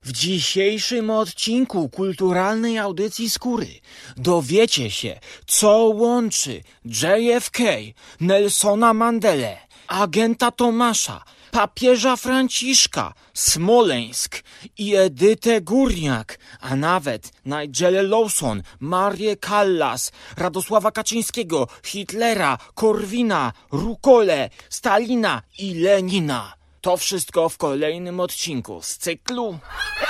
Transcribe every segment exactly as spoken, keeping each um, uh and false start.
W dzisiejszym odcinku kulturalnej audycji Skóry dowiecie się, co łączy J F K, Nelsona Mandelę, agenta Tomasza, papieża Franciszka, Smoleńsk i Edytę Górniak, a nawet Nigelę Lawson, Marię Callas, Radosława Kaczyńskiego, Hitlera, Korwina, Rukolę, Stalina i Lenina. To wszystko w kolejnym odcinku z cyklu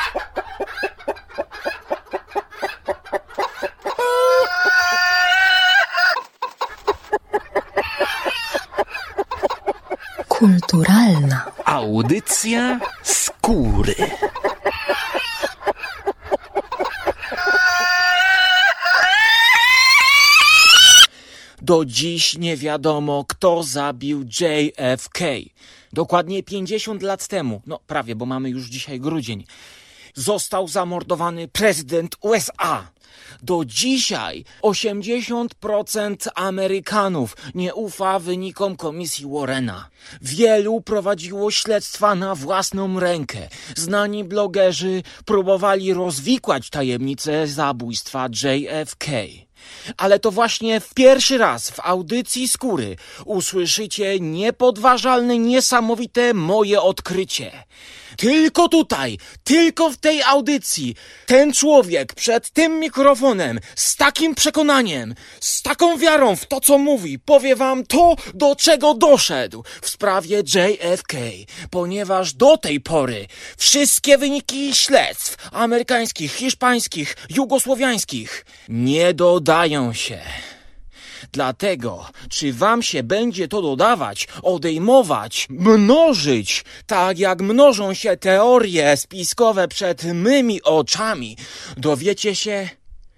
kulturalna audycja Skóry. Do dziś nie wiadomo, kto zabił J F K. Dokładnie pięćdziesiąt lat temu, no prawie, bo mamy już dzisiaj grudzień, został zamordowany prezydent U S A. Do dzisiaj osiemdziesiąt procent Amerykanów nie ufa wynikom komisji Warrena. Wielu prowadziło śledztwa na własną rękę. Znani blogerzy próbowali rozwikłać tajemnicę zabójstwa J F K. Ale to właśnie w pierwszy raz w audycji Skóry usłyszycie niepodważalne, niesamowite moje odkrycie. Tylko tutaj, tylko w tej audycji, ten człowiek przed tym mikrofonem, z takim przekonaniem, z taką wiarą w to, co mówi, powie wam to, do czego doszedł w sprawie J F K, ponieważ do tej pory wszystkie wyniki śledztw amerykańskich, hiszpańskich, jugosłowiańskich nie dodają się. Dlatego, czy wam się będzie to dodawać, odejmować, mnożyć, tak jak mnożą się teorie spiskowe przed mymi oczami, dowiecie się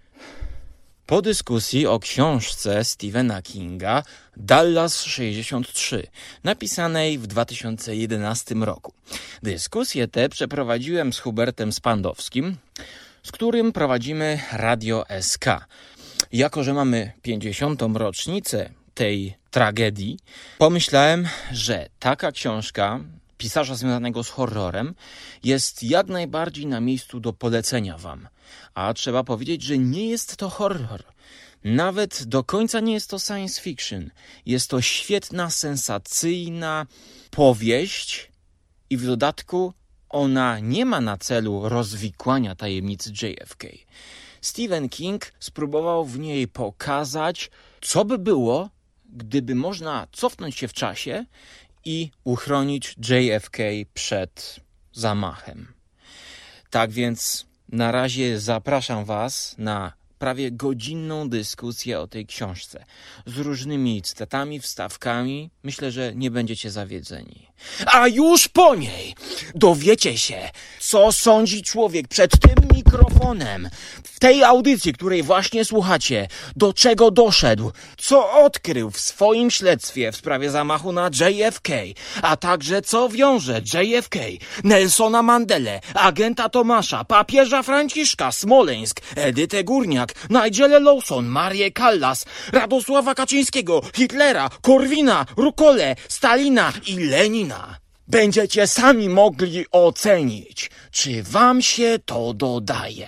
po dyskusji o książce Stephena Kinga Dallas sześćdziesiąt trzy, napisanej w dwa tysiące jedenastym roku. Dyskusję tę przeprowadziłem z Hubertem Spandowskim, z którym prowadzimy Radio S K. Jako że mamy pięćdziesiątą rocznicę tej tragedii, pomyślałem, że taka książka pisarza związanego z horrorem jest jak najbardziej na miejscu do polecenia wam. A trzeba powiedzieć, że nie jest to horror. Nawet do końca nie jest to science fiction. Jest to świetna, sensacyjna powieść i w dodatku ona nie ma na celu rozwikłania tajemnicy J F K. Stephen King spróbował w niej pokazać, co by było, gdyby można cofnąć się w czasie i uchronić J F K przed zamachem. Tak więc na razie zapraszam was na prawie godzinną dyskusję o tej książce z różnymi cytatami, wstawkami. Myślę, że nie będziecie zawiedzeni. A już po niej dowiecie się, co sądzi człowiek przed tym mikrofonem w tej audycji, której właśnie słuchacie, do czego doszedł, co odkrył w swoim śledztwie w sprawie zamachu na J F K, a także co wiąże J F K, Nelsona Mandelę, agenta Tomasza, papieża Franciszka, Smoleńsk, Edytę Górniak, Nigelę Lawson, Marię Callas, Radosława Kaczyńskiego, Hitlera, Korwina, Rukolę, Stalina i Lenina. Będziecie sami mogli ocenić, czy wam się to dodaje.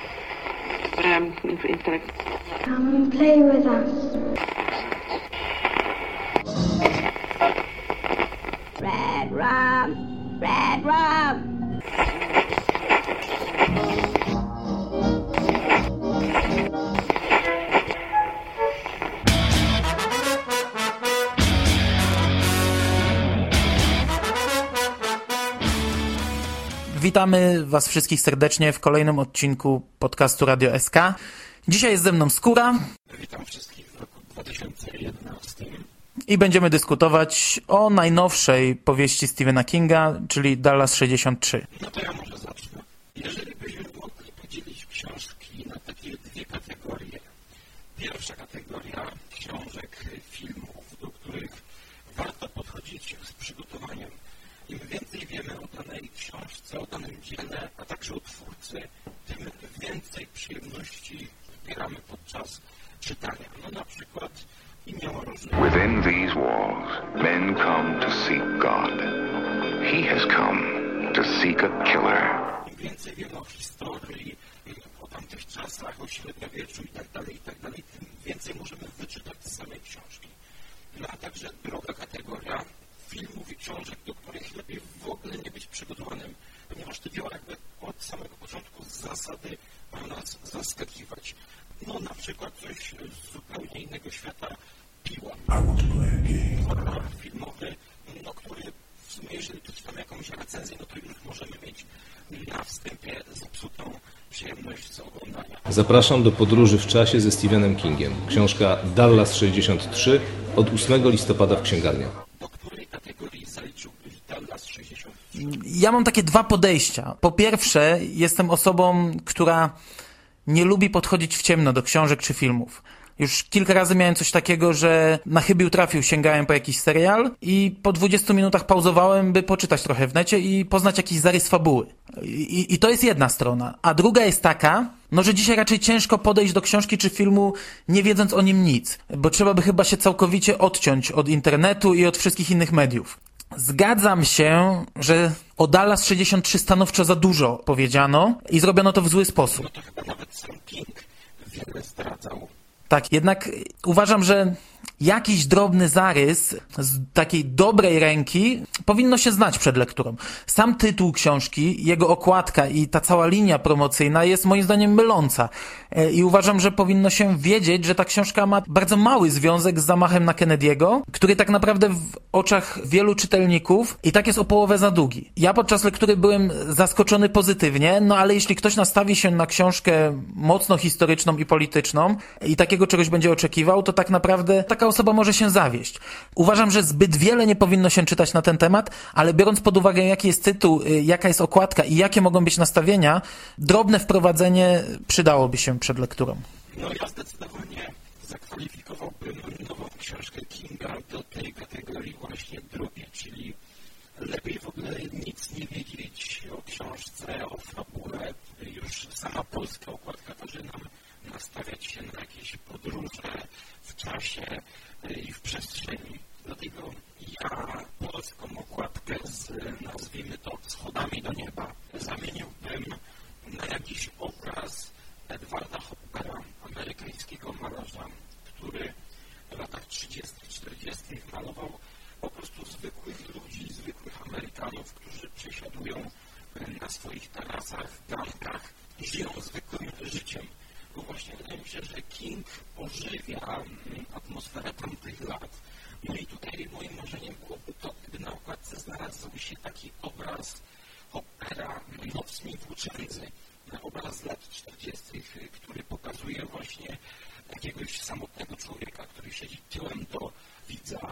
Come and play with us. Red rum, red rum. Witamy was wszystkich serdecznie w kolejnym odcinku podcastu Radio S K. Dzisiaj jest ze mną Skóra. Witam wszystkich w roku dwa tysiące jedenastym. I będziemy dyskutować o najnowszej powieści Stephena Kinga, czyli Dallas sześćdziesiąt trzy. No to ja może zacznę. Jeżeli byśmy mogli podzielić książki na takie dwie kategorie. Pierwsza kategoria książek, filmów, do których warto podchodzić z przygotowaniem. Im więcej wiemy o danej książce, o danym dziele, a także o twórcy, tym więcej przyjemności zbieramy podczas czytania. No na przykład Imię Mrożne. Within these walls, men come to seek God. He has come to seek a killer. Im więcej wiemy o historii, o tamtych czasach, o średniowieczu i tak dalej, i tak dalej, tym więcej możemy wyczytać z samej książki. No a także druga kategoria filmów i książek, do których lepiej w ogóle nie być przygotowanym, ponieważ te dzieła jakby od samego początku z zasady mają nas zaskakiwać. No na przykład coś z zupełnie innego świata, Piła. Horror filmowy, no który w sumie jeżeli tu czytamy jakąś recenzję, no to już możemy mieć na wstępie zepsutą przyjemność z oglądania. Zapraszam do podróży w czasie ze Stephenem Kingiem. Książka Dallas sześćdziesiąt trzy od ósmego listopada w księgarniach. Do której kategorii zaliczyłbyś Dallas sześćdziesiąt trzy? Ja mam takie dwa podejścia. Po pierwsze, jestem osobą, która nie lubi podchodzić w ciemno do książek czy filmów. Już kilka razy miałem coś takiego, że na chybił trafił, sięgałem po jakiś serial i po dwudziestu minutach pauzowałem, by poczytać trochę w necie i poznać jakiś zarys fabuły. I, i to jest jedna strona. A druga jest taka, no że dzisiaj raczej ciężko podejść do książki czy filmu, nie wiedząc o nim nic, bo trzeba by chyba się całkowicie odciąć od internetu i od wszystkich innych mediów. Zgadzam się, że o Dallas sześćdziesiąt trzy stanowczo za dużo powiedziano i zrobiono to w zły sposób. No to chyba nawet sam King wiele zdradzał. Tak, jednak uważam, że jakiś drobny zarys z takiej dobrej ręki powinno się znać przed lekturą. Sam tytuł książki, jego okładka i ta cała linia promocyjna jest moim zdaniem myląca. I uważam, że powinno się wiedzieć, że ta książka ma bardzo mały związek z zamachem na Kennedy'ego, który tak naprawdę w oczach wielu czytelników i tak jest o połowę za długi. Ja podczas lektury byłem zaskoczony pozytywnie, no ale jeśli ktoś nastawi się na książkę mocno historyczną i polityczną i takiego czegoś będzie oczekiwał, to tak naprawdę taka osoba może się zawieść. Uważam, że zbyt wiele nie powinno się czytać na ten temat, ale biorąc pod uwagę, jaki jest tytuł, jaka jest okładka i jakie mogą być nastawienia, drobne wprowadzenie przydałoby się przed lekturą. No ja zdecydowanie zakwalifikowałbym nową książkę Kinga do tej kategorii właśnie drugiej, czyli lepiej w ogóle nic nie wiedzieć o książce, o fabule. Już sama polska okładka każe nam nastawiać się na jakieś podróże w czasie i w przestrzeni. Dlatego ja polską okładkę z, nazwijmy to, schodami do nieba zamieniłbym na jakiś obraz Edwarda Hoppera, amerykańskiego malarza, który w latach trzydziestych, czterdziestych malował po prostu zwykłych ludzi, zwykłych Amerykanów, którzy przesiadują na swoich tarasach, gankach i żyją zwykłym życiem. Bo właśnie wydaje mi się, że King ożywia atmosferę tamtych lat. No i tutaj moim marzeniem byłoby to, gdyby na okładce znalazł się taki obraz Hoppera, Nocni Włóczędzy, obraz z lat czterdziestych, który pokazuje właśnie jakiegoś samotnego człowieka, który siedzi tyłem do widza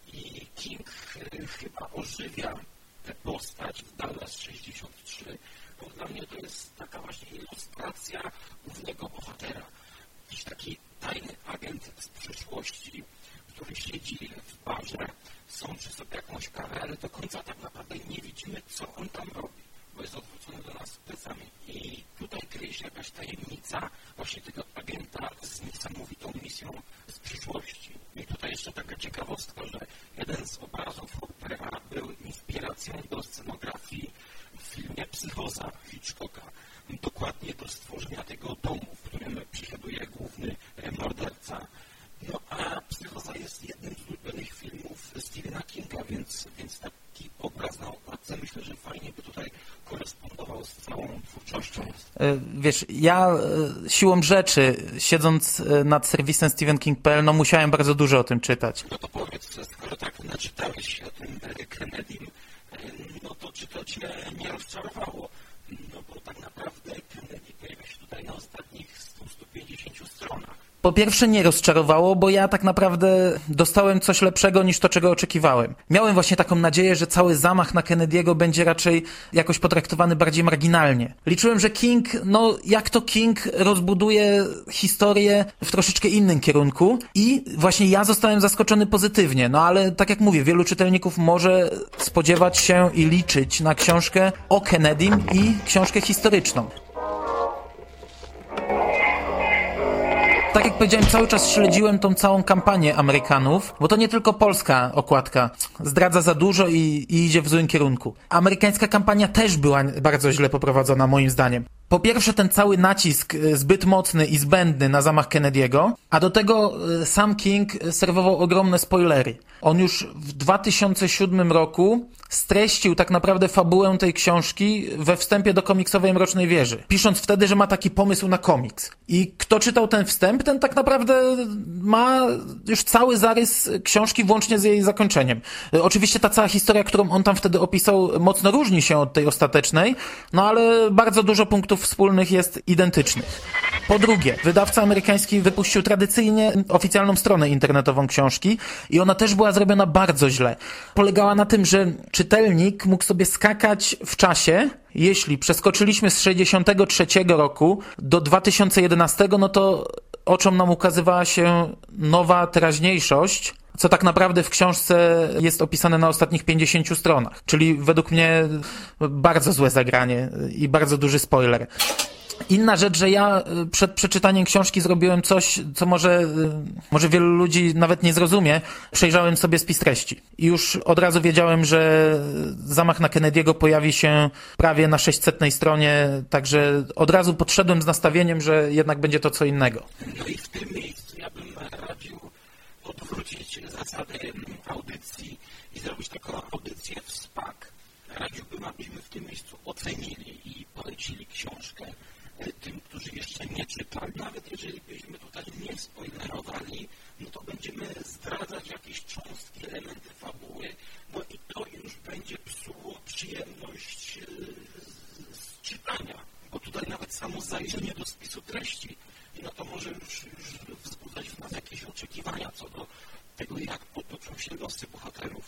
i King chyba ożywia tę postać w Dallas sześćdziesiąt trzy, bo dla mnie to jest taka właśnie ilustracja głównego bohatera. Jakiś taki tajny agent z przyszłości, który siedzi w barze, sączy sobie jakąś kawę, ale do końca tak naprawdę nie widzimy, co on tam robi, bo jest odwrócony do nas plecami. I tutaj kryje się jakaś tajemnica właśnie tego agenta z niesamowitą misją z przyszłości. I tutaj jeszcze taka ciekawostka, że jeden z obrazów Hoppera był inspiracją do scenografii w filmie Psychoza Hitchcocka. Dokładnie do stworzenia tego domu, w którym przesiaduje główny morderca. No a Psychoza jest jednym z ulubionych filmów Stephena Kinga, więc, więc taki obraz na okładce myślę, że fajnie by tutaj korespondował z całą twórczością. Wiesz, ja siłą rzeczy, siedząc nad serwisem stephen king kropka p l, no musiałem bardzo dużo o tym czytać. No to powiedz, skoro tak naczytałeś się o tym Kennedym, no to czy to cię nie rozczarowało? No bo tak naprawdę Kennedy pojawia się tutaj na ostatnich stu do stu pięćdziesięciu stronach. Po pierwsze nie rozczarowało, bo ja tak naprawdę dostałem coś lepszego niż to, czego oczekiwałem. Miałem właśnie taką nadzieję, że cały zamach na Kennedy'ego będzie raczej jakoś potraktowany bardziej marginalnie. Liczyłem, że King, no jak to King, rozbuduje historię w troszeczkę innym kierunku i właśnie ja zostałem zaskoczony pozytywnie. No ale tak jak mówię, wielu czytelników może spodziewać się i liczyć na książkę o Kennedym i książkę historyczną. Tak jak powiedziałem, cały czas śledziłem tą całą kampanię Amerykanów, bo to nie tylko polska okładka zdradza za dużo i, i idzie w złym kierunku. Amerykańska kampania też była bardzo źle poprowadzona, moim zdaniem. Po pierwsze, ten cały nacisk zbyt mocny i zbędny na zamach Kennedy'ego, a do tego sam King serwował ogromne spoilery. On już w dwa tysiące siódmym roku streścił tak naprawdę fabułę tej książki we wstępie do komiksowej Mrocznej Wieży, pisząc wtedy, że ma taki pomysł na komiks. I kto czytał ten wstęp, ten tak naprawdę ma już cały zarys książki włącznie z jej zakończeniem. Oczywiście ta cała historia, którą on tam wtedy opisał, mocno różni się od tej ostatecznej, no ale bardzo dużo punktów wspólnych jest identycznych. Po drugie, wydawca amerykański wypuścił tradycyjnie oficjalną stronę internetową książki i ona też była zrobiona bardzo źle. Polegała na tym, że czytelnik mógł sobie skakać w czasie. Jeśli przeskoczyliśmy z sześćdziesiątego trzeciego roku do dwa tysiące jedenastego, no to oczom nam ukazywała się nowa teraźniejszość, co tak naprawdę w książce jest opisane na ostatnich pięćdziesięciu stronach. Czyli według mnie bardzo złe zagranie i bardzo duży spoiler. Inna rzecz, że ja przed przeczytaniem książki zrobiłem coś, co może, może wielu ludzi nawet nie zrozumie. Przejrzałem sobie spis treści i już od razu wiedziałem, że zamach na Kennedy'ego pojawi się prawie na sześćsetnej stronie, także od razu podszedłem z nastawieniem, że jednak będzie to co innego. No i w tym miejscu ja bym radził odwrócić zasadę audycji i zrobić taką audycję w spak. Radziłbym, abyśmy w tym miejscu ocenili i polecili książkę tym, którzy jeszcze nie czytali. Nawet jeżeli byśmy tutaj nie spoilerowali, no to będziemy zdradzać jakieś cząstki, elementy fabuły, no i to już będzie psuło przyjemność z czytania, bo tutaj nawet samo zajrzenie do spisu treści, no to może już, już wzbudzać w nas jakieś oczekiwania co do tego, jak potoczą się losy bohaterów.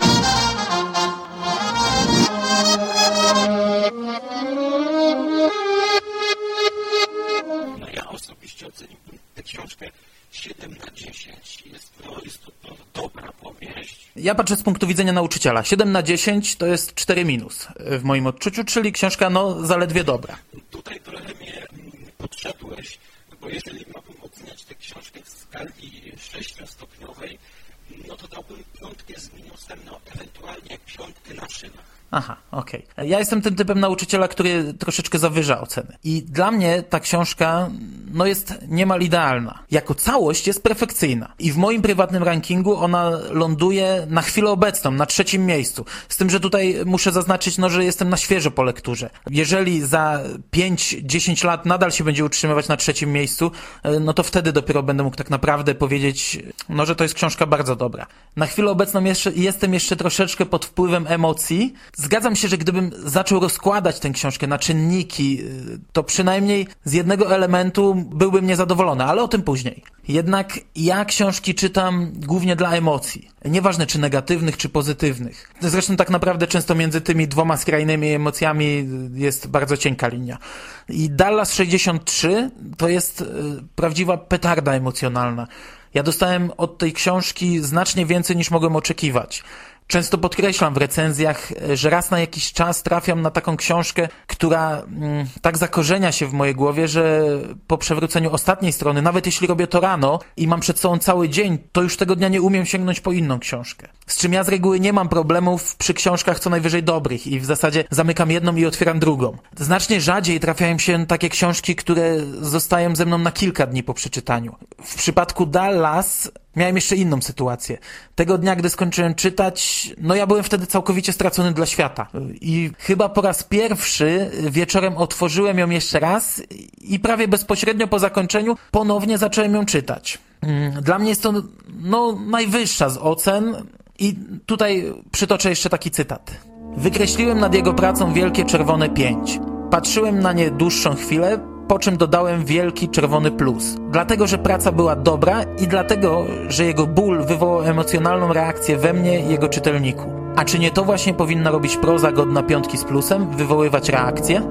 No ja osobiście oceniłbym tę książkę siedem na dziesięć. Jest to, jest to, to dobra powieść. Ja patrzę z punktu widzenia nauczyciela. siedem na dziesięć to jest cztery minus w moim odczuciu, czyli książka no zaledwie dobra. Tutaj trochę mnie podszedłeś, bo jeżeli miałbym oceniać tę książkę w skali sześciostopniowej, no to dałbym piątkę z minusem, no ewentualnie piątkę na szynach. Aha, okej. Okay. Ja jestem tym typem nauczyciela, który troszeczkę zawyża oceny. I dla mnie ta książka, no jest niemal idealna. Jako całość jest perfekcyjna. I w moim prywatnym rankingu ona ląduje na chwilę obecną, na trzecim miejscu. Z tym, że tutaj muszę zaznaczyć, no, że jestem na świeżo po lekturze. Jeżeli za pięć dziesięć lat nadal się będzie utrzymywać na trzecim miejscu, no to wtedy dopiero będę mógł tak naprawdę powiedzieć, no, że to jest książka bardzo dobra. Na chwilę obecną jeszcze, jestem jeszcze troszeczkę pod wpływem emocji. Zgadzam się, że gdybym zaczął rozkładać tę książkę na czynniki, to przynajmniej z jednego elementu byłbym niezadowolony, ale o tym później. Jednak ja książki czytam głównie dla emocji. Nieważne czy negatywnych, czy pozytywnych. Zresztą tak naprawdę często między tymi dwoma skrajnymi emocjami jest bardzo cienka linia. I Dallas sześćdziesiąt trzy to jest prawdziwa petarda emocjonalna. Ja dostałem od tej książki znacznie więcej niż mogłem oczekiwać. Często podkreślam w recenzjach, że raz na jakiś czas trafiam na taką książkę, która mm, tak zakorzenia się w mojej głowie, że po przewróceniu ostatniej strony, nawet jeśli robię to rano i mam przed sobą cały dzień, to już tego dnia nie umiem sięgnąć po inną książkę. Z czym ja z reguły nie mam problemów przy książkach co najwyżej dobrych i w zasadzie zamykam jedną i otwieram drugą. Znacznie rzadziej trafiają się takie książki, które zostają ze mną na kilka dni po przeczytaniu. W przypadku Dallas miałem jeszcze inną sytuację. Tego dnia, gdy skończyłem czytać, no ja byłem wtedy całkowicie stracony dla świata. I chyba po raz pierwszy wieczorem otworzyłem ją jeszcze raz i prawie bezpośrednio po zakończeniu ponownie zacząłem ją czytać. Dla mnie jest to no, najwyższa z ocen i tutaj przytoczę jeszcze taki cytat. Wykreśliłem nad jego pracą wielkie czerwone pięć. Patrzyłem na nie dłuższą chwilę, po czym dodałem wielki czerwony plus. Dlatego, że praca była dobra i dlatego, że jego ból wywołał emocjonalną reakcję we mnie i jego czytelniku. A czy nie to właśnie powinna robić proza godna piątki z plusem, wywoływać reakcję?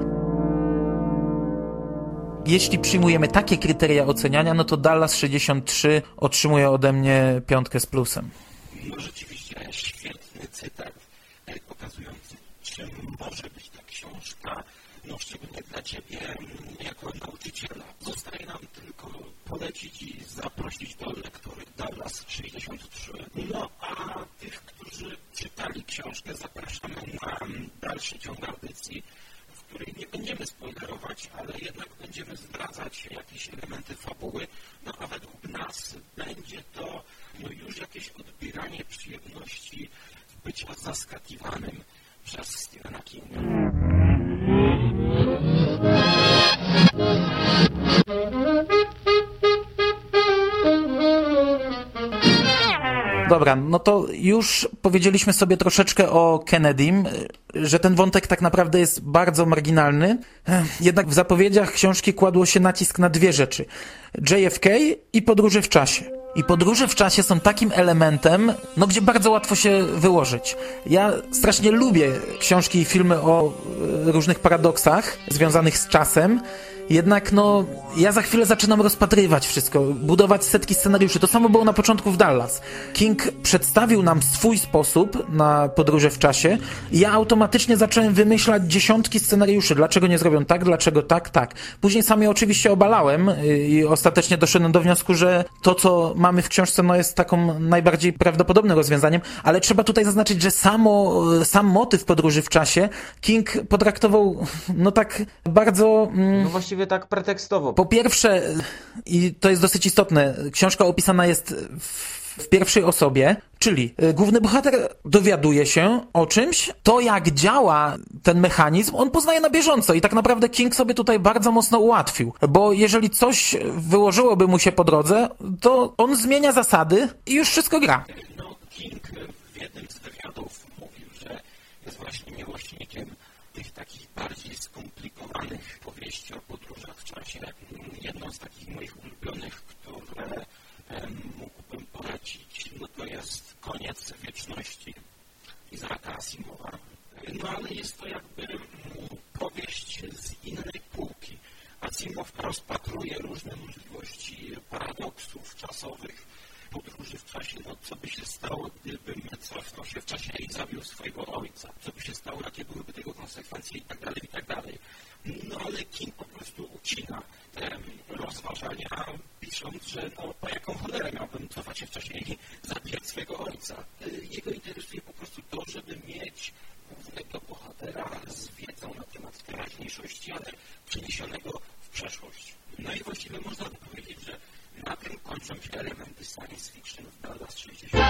Jeśli przyjmujemy takie kryteria oceniania, no to Dallas sześćdziesiąt trzy otrzymuje ode mnie piątkę z plusem. No rzeczywiście świetny cytat pokazujący, czym może być ta książka, no szczególnie dla Ciebie jako nauczyciela. Zostaje nam tylko polecić i zaprosić do lektury Dallas sześćdziesiąt trzy. No a tych, którzy czytali książkę, zapraszamy na dalszy ciąg audycji, w której nie będziemy spoilerować, ale jednak będziemy zdradzać jakieś elementy fabuły, no a według nas będzie to no, już jakieś odbieranie przyjemności bycia zaskakiwanym przez Stephena Kinga. Dobra, no to już powiedzieliśmy sobie troszeczkę o Kennedym, że ten wątek tak naprawdę jest bardzo marginalny. Jednak w zapowiedziach książki kładło się nacisk na dwie rzeczy. J F K i podróże w czasie. I podróże w czasie są takim elementem, no gdzie bardzo łatwo się wyłożyć. Ja strasznie lubię książki i filmy o różnych paradoksach związanych z czasem. Jednak no, ja za chwilę zaczynam rozpatrywać wszystko, budować setki scenariuszy. To samo było na początku w Dallas. King przedstawił nam swój sposób na podróże w czasie i ja automatycznie zacząłem wymyślać dziesiątki scenariuszy. Dlaczego nie zrobią tak, dlaczego tak, tak. Później sam je oczywiście obalałem i ostatecznie doszedłem do wniosku, że to, co mamy w książce, no jest taką najbardziej prawdopodobnym rozwiązaniem, ale trzeba tutaj zaznaczyć, że samo, sam motyw podróży w czasie King potraktował, no tak bardzo... Mm, no właściwie tak pretekstowo. Po pierwsze, i to jest dosyć istotne, książka opisana jest w w pierwszej osobie, czyli główny bohater dowiaduje się o czymś, to jak działa ten mechanizm, on poznaje na bieżąco i tak naprawdę King sobie tutaj bardzo mocno ułatwił, bo jeżeli coś wyłożyłoby mu się po drodze, to on zmienia zasady i już wszystko gra. No, King w jednym z wywiadów mówił, że jest właśnie miłośnikiem tych takich bardziej skomplikowanych powieści o podróżach w czasie. Jedną z takich moich ulubionych, które mógłbym polecić, no to jest Koniec wieczności Isaaca Asimowa. No ale jest to jakby powieść z innej półki. Asimow rozpatruje różne możliwości paradoksów czasowych, podróży w czasie, no co by się stało, gdybym cofnął się w czasie i zabił swojego ojca, co by się stało, jakie byłyby tego konsekwencje i tak dalej, i tak dalej. No ale King po prostu ucina te rozważania, pisząc, że no po jaką cholerę miałbym cofać się w czasie i zabijać swojego ojca. Jego interesuje po prostu to, żeby mieć głównego bohatera z wiedzą na temat teraźniejszości, ale przeniesionego w przeszłość. No i właściwie można by powiedzieć, że na tym kończą się elementy science fiction w Dallas sześćdziesiąt.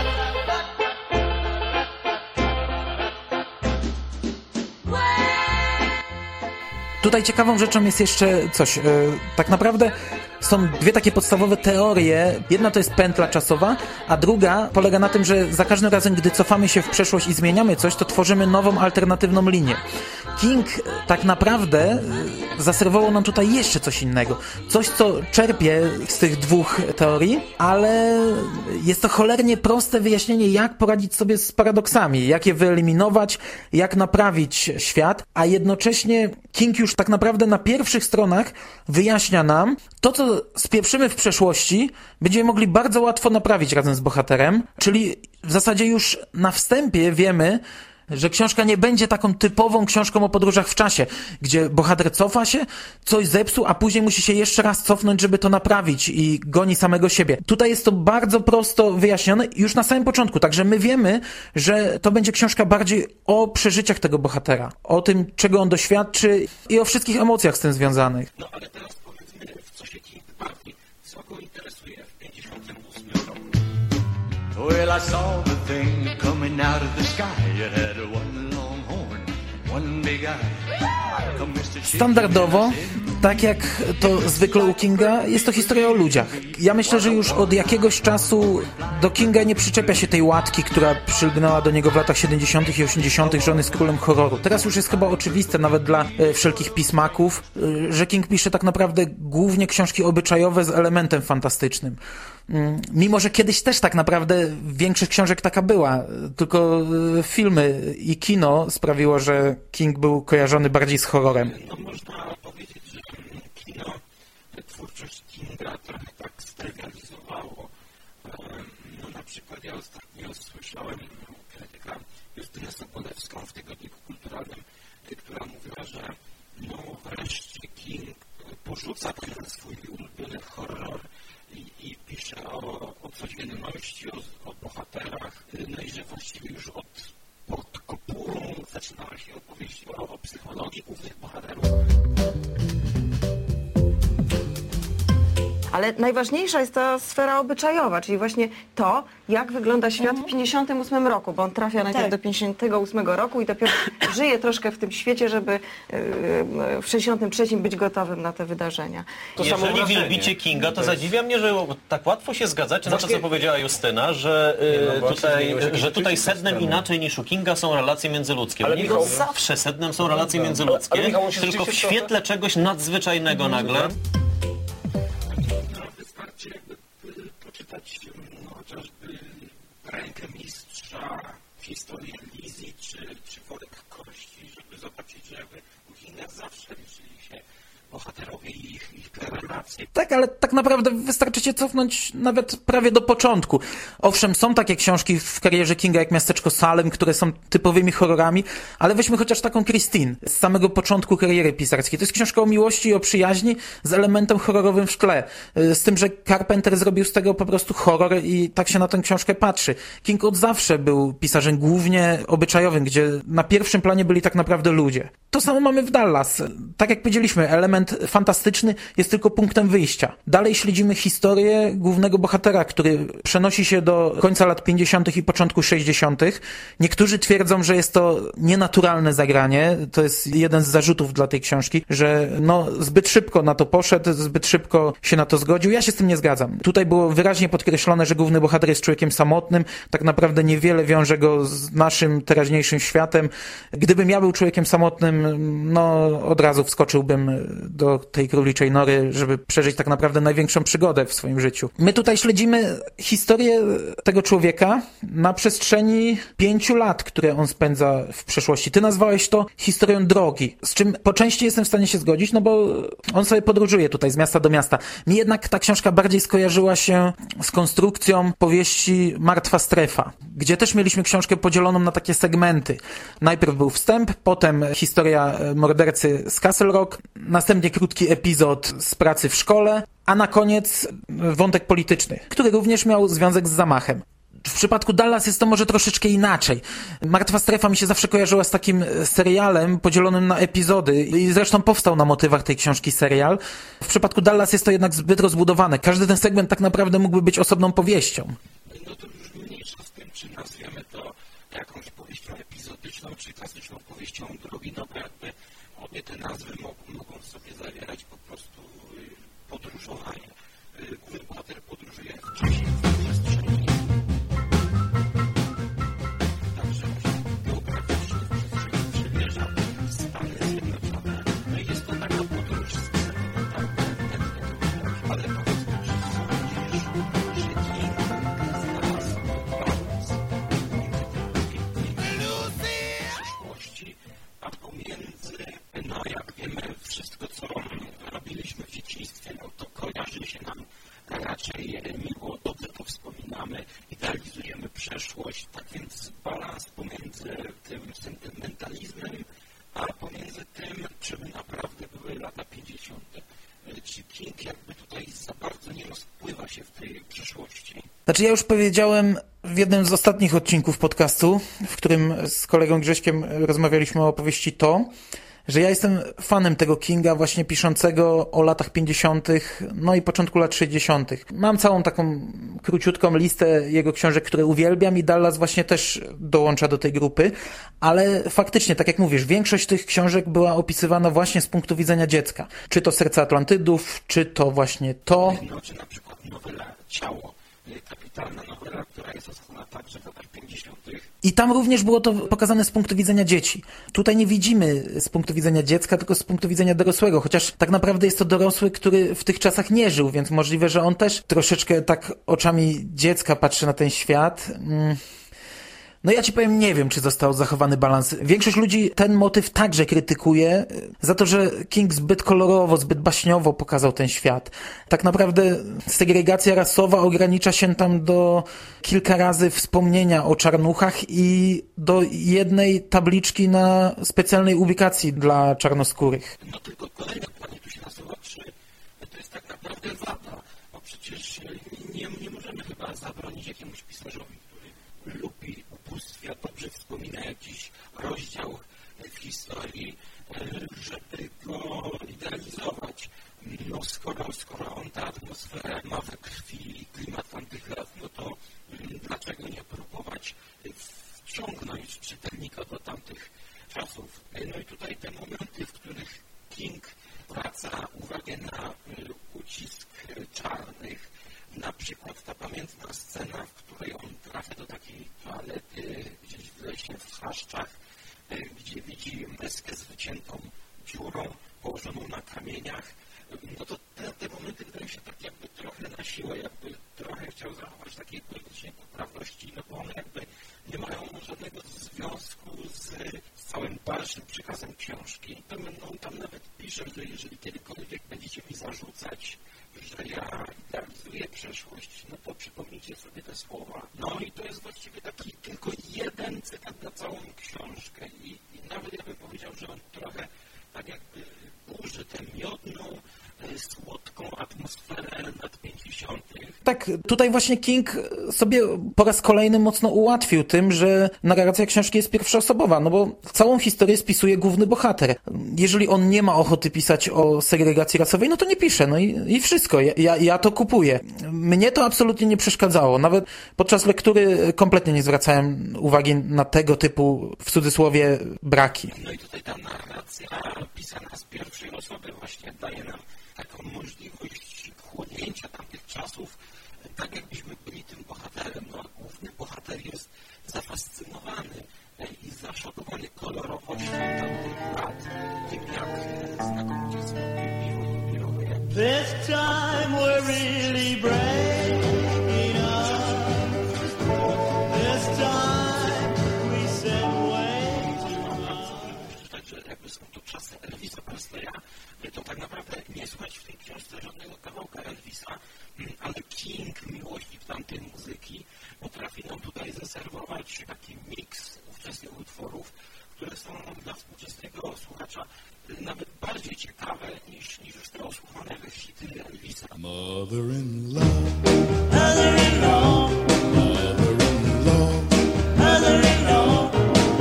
Tutaj ciekawą rzeczą jest jeszcze coś. Tak naprawdę są dwie takie podstawowe teorie. Jedna to jest pętla czasowa, a druga polega na tym, że za każdym razem, gdy cofamy się w przeszłość i zmieniamy coś, to tworzymy nową, alternatywną linię. King tak naprawdę zaserwował nam tutaj jeszcze coś innego. Coś, co czerpie z tych dwóch teorii, ale jest to cholernie proste wyjaśnienie, jak poradzić sobie z paradoksami, jak je wyeliminować, jak naprawić świat, a jednocześnie King już tak naprawdę na pierwszych stronach wyjaśnia nam to, co spieprzymy w przeszłości, będziemy mogli bardzo łatwo naprawić razem z bohaterem, czyli w zasadzie już na wstępie wiemy, że książka nie będzie taką typową książką o podróżach w czasie, gdzie bohater cofa się, coś zepsuł, a później musi się jeszcze raz cofnąć, żeby to naprawić i goni samego siebie. Tutaj jest to bardzo prosto wyjaśnione już na samym początku, także my wiemy, że to będzie książka bardziej o przeżyciach tego bohatera, o tym, czego on doświadczy i o wszystkich emocjach z tym związanych. No ale teraz powiedzmy, w co się King bawi, co go interesuje w pięćdziesiątym ósmym roku. Well, I saw the thing coming out of the sky. It had one long horn, one big eye. Standardowo, tak jak to zwykle u Kinga, jest to historia o ludziach. Ja myślę, że już od jakiegoś czasu do Kinga nie przyczepia się tej łatki, która przylgnęła do niego w latach siedemdziesiątych i osiemdziesiątych, że on jest królem horroru. Teraz już jest chyba oczywiste, nawet dla e, wszelkich pismaków, e, że King pisze tak naprawdę głównie książki obyczajowe z elementem fantastycznym. Mimo, że kiedyś też tak naprawdę większość książek taka była, tylko filmy i kino sprawiło, że King był kojarzony bardziej z horrorem. No można powiedzieć, że kino, twórczość Kinga trochę tak strywializowało. No na przykład ja ostatnio słyszałem krytyka Justynę Sobolewską w tygodniku kulturalnym, która mówiła, że no wreszcie rzuca ten swój ulubiony horror i, i pisze o, o codzienności, o, o bohaterach, no i że właściwie już od pod kopułą zaczynała się opowieść o, o psychologii głównych bohaterów. Ale najważniejsza jest ta sfera obyczajowa, czyli właśnie to, jak wygląda świat mhm. w pięćdziesiątym ósmym roku, bo on trafia najpierw tak. do pięćdziesiątego ósmego roku i dopiero żyje troszkę w tym świecie, żeby yy, w sześćdziesiątym trzecim być gotowym na te wydarzenia. To Jeżeli wielbicie Kinga, to zadziwia mnie, że tak łatwo się zgadzacie na to, co powiedziała Justyna, że, yy, no tutaj, że tutaj sednem inaczej niż u Kinga są relacje międzyludzkie. U niego zawsze sednem są relacje międzyludzkie, ale, ale tylko w świetle czegoś nadzwyczajnego nagle. Wystarczy jakby poczytać no, chociażby Rękę Mistrza, Historię Lizzie czy, czy Worek Kości, żeby zobaczyć, że jakby u Kinga zawsze liczyli się bohaterowie i ich, ich relacje. Tak, ale tak naprawdę wystarczy się cofnąć nawet prawie do początku. Owszem, są takie książki w karierze Kinga jak Miasteczko Salem, które są typowymi horrorami, ale weźmy chociaż taką Christine z samego początku kariery pisarskiej. To jest książka o miłości i o przyjaźni z elementem horrorowym w szkle. Z tym, że Carpenter zrobił z tego po prostu horror i tak się na tę książkę patrzy. King od zawsze był pisarzem głównie obyczajowym, gdzie na pierwszym planie byli tak naprawdę ludzie. To samo mamy w Dallas. Tak jak powiedzieliśmy, element fantastyczny jest tylko punktem wyjścia. Dalej śledzimy historię głównego bohatera, który przenosi się do końca lat pięćdziesiątych i początku sześćdziesiątych. Niektórzy twierdzą, że jest to nienaturalne zagranie. To jest jeden z zarzutów dla tej książki, że no zbyt szybko na to poszedł, zbyt szybko się na to zgodził. Ja się z tym nie zgadzam. Tutaj było wyraźnie podkreślone, że główny bohater jest człowiekiem samotnym. Tak naprawdę niewiele wiąże go z naszym teraźniejszym światem. Gdybym ja był człowiekiem samotnym, no od razu wskoczyłbym do tej króliczej nory, żeby przeżyć tak naprawdę największą przygodę w swoim życiu. My tutaj śledzimy historię tego człowieka na przestrzeni pięciu lat, które on spędza w przeszłości. Ty nazwałeś to historią drogi, z czym po części jestem w stanie się zgodzić, no bo on sobie podróżuje tutaj z miasta do miasta. Mi jednak ta książka bardziej skojarzyła się z konstrukcją powieści Martwa Strefa, gdzie też mieliśmy książkę podzieloną na takie segmenty. Najpierw był wstęp, potem historia mordercy z Castle Rock, następnie krótki epizod z pracy w szkole, a na koniec wątek polityczny, który również miał związek z zamachem. W przypadku Dallas jest to może troszeczkę inaczej. Martwa Strefa mi się zawsze kojarzyła z takim serialem podzielonym na epizody i zresztą powstał na motywach tej książki serial. W przypadku Dallas jest to jednak zbyt rozbudowane. Każdy ten segment tak naprawdę mógłby być osobną powieścią. No to już mniejsza z tym, czy nazwiemy to jakąś powieścią epizodyczną, czy klasyczną powieścią drogi, no bo jakby obie te nazwy mogą, mogą sobie zawierać po prostu podróżowanie. Główny bohater podróżuje w czasie, w przestrzeni. Także geograficznie w przestrzeni przemierza Stany Zjednoczone. No i jest to taka podróż z ale powiedzmy, że sądzisz, że King znalazł balans między przeszłości, a pomiędzy, no jak wiemy, wszystko co robiliśmy w dzieciństwie, no to kojarzy się nam raczej miło, dobrze to wspominamy, idealizujemy przeszłość, tak więc balans pomiędzy tym sentymentalizmem, a pomiędzy tym, czym naprawdę były lata pięćdziesiąte. Czy King jakby tutaj za bardzo nie rozpływa się w tej przeszłości? Znaczy ja już powiedziałem w jednym z ostatnich odcinków podcastu, w którym z kolegą Grześkiem rozmawialiśmy o opowieści To, że ja jestem fanem tego Kinga właśnie piszącego o latach pięćdziesiątych, no i początku lat sześćdziesiątych. Mam całą taką króciutką listę jego książek, które uwielbiam i Dallas właśnie też dołącza do tej grupy, ale faktycznie, tak jak mówisz, większość tych książek była opisywana właśnie z punktu widzenia dziecka. Czy to Serce Atlantydów, czy to właśnie To. No, czy na przykład nowela Ciało, kapitalna nowela, która jest osadzona także w latach pięćdziesiątych. I tam również było to pokazane z punktu widzenia dzieci. Tutaj nie widzimy z punktu widzenia dziecka, tylko z punktu widzenia dorosłego, chociaż tak naprawdę jest to dorosły, który w tych czasach nie żył, więc możliwe, że on też troszeczkę tak oczami dziecka patrzy na ten świat. No ja ci powiem, nie wiem, czy został zachowany balans. Większość ludzi ten motyw także krytykuje za to, że King zbyt kolorowo, zbyt baśniowo pokazał ten świat. Tak naprawdę segregacja rasowa ogranicza się tam do kilka razy wspomnienia o czarnuchach i do jednej tabliczki na specjalnej ubikacji dla czarnoskórych. No tylko kolejne pytanie tu się nasuwa, czy przypomnieć jakiemuś pisarzowi, który lubi ubóstwia, dobrze wspomina jakiś rozdział w historii, żeby go idealizować. No skoro, skoro on tę atmosferę ma we krwi, klimat tamtych lat, no to dlaczego nie próbować wciągnąć czytelnika do tamtych czasów? No i tutaj te momenty, w których King zwraca uwagę na ucisk czarnych, na przykład ta pamiętna scena, w której on trafia do takiej toalety gdzieś w lesie, w chaszczach, gdzie widzi meskę z wyciętą dziurą położoną na kamieniach, no to te, te momenty wydają się tak jakby trochę na siłę, jakby trochę chciał zachować takiej poetycznie poprawności, no bo one jakby nie mają żadnego związku z, z całym dalszym przekazem książki. To on tam nawet pisze, że jeżeli kiedykolwiek będziecie mi zarzucać, że ja idealizuję przeszłość, no to przypomnijcie sobie te słowa. No i to jest właściwie taki tylko jeden cytat na całą książkę i, i nawet ja bym powiedział, że on trochę tak jakby burzy tę miodną, słodką atmosferę lat pięćdziesiątych. Tak, tutaj właśnie King sobie po raz kolejny mocno ułatwił tym, że narracja książki jest pierwszoosobowa, no bo całą historię spisuje główny bohater. Jeżeli on nie ma ochoty pisać o segregacji rasowej, no to nie pisze, no i, i wszystko. Ja, ja, ja to kupuję. Mnie to absolutnie nie przeszkadzało. Nawet podczas lektury kompletnie nie zwracałem uwagi na tego typu, w cudzysłowie, braki. No i tutaj ta narracja pisana z pierwszej osoby właśnie daje nam taką możliwość chłodnięcia tamtych czasów, tak jakbyśmy byli tym bohaterem. No, główny bohater jest zafascynowany i zaszokowany kolorowością tamtych lat, tym jak znakomicie zrobił piwo biurowe. This time we're really breaking up. This time we said wait. Przeczytać, że jakby są to czasy Elvisa Presleya, to tak naprawdę nie słychać w tej książce żadnego kawałka Elvisa, ale King, miłośnik tamtej muzyki, potrafi nam tutaj zaserwować taki miks ówczesnych utworów, które są dla współczesnego słuchacza nawet bardziej ciekawe niż, niż już te osłuchane hity Elvisa. Mother-in-law, mother-in-law, mother-in-law, mother-in-law.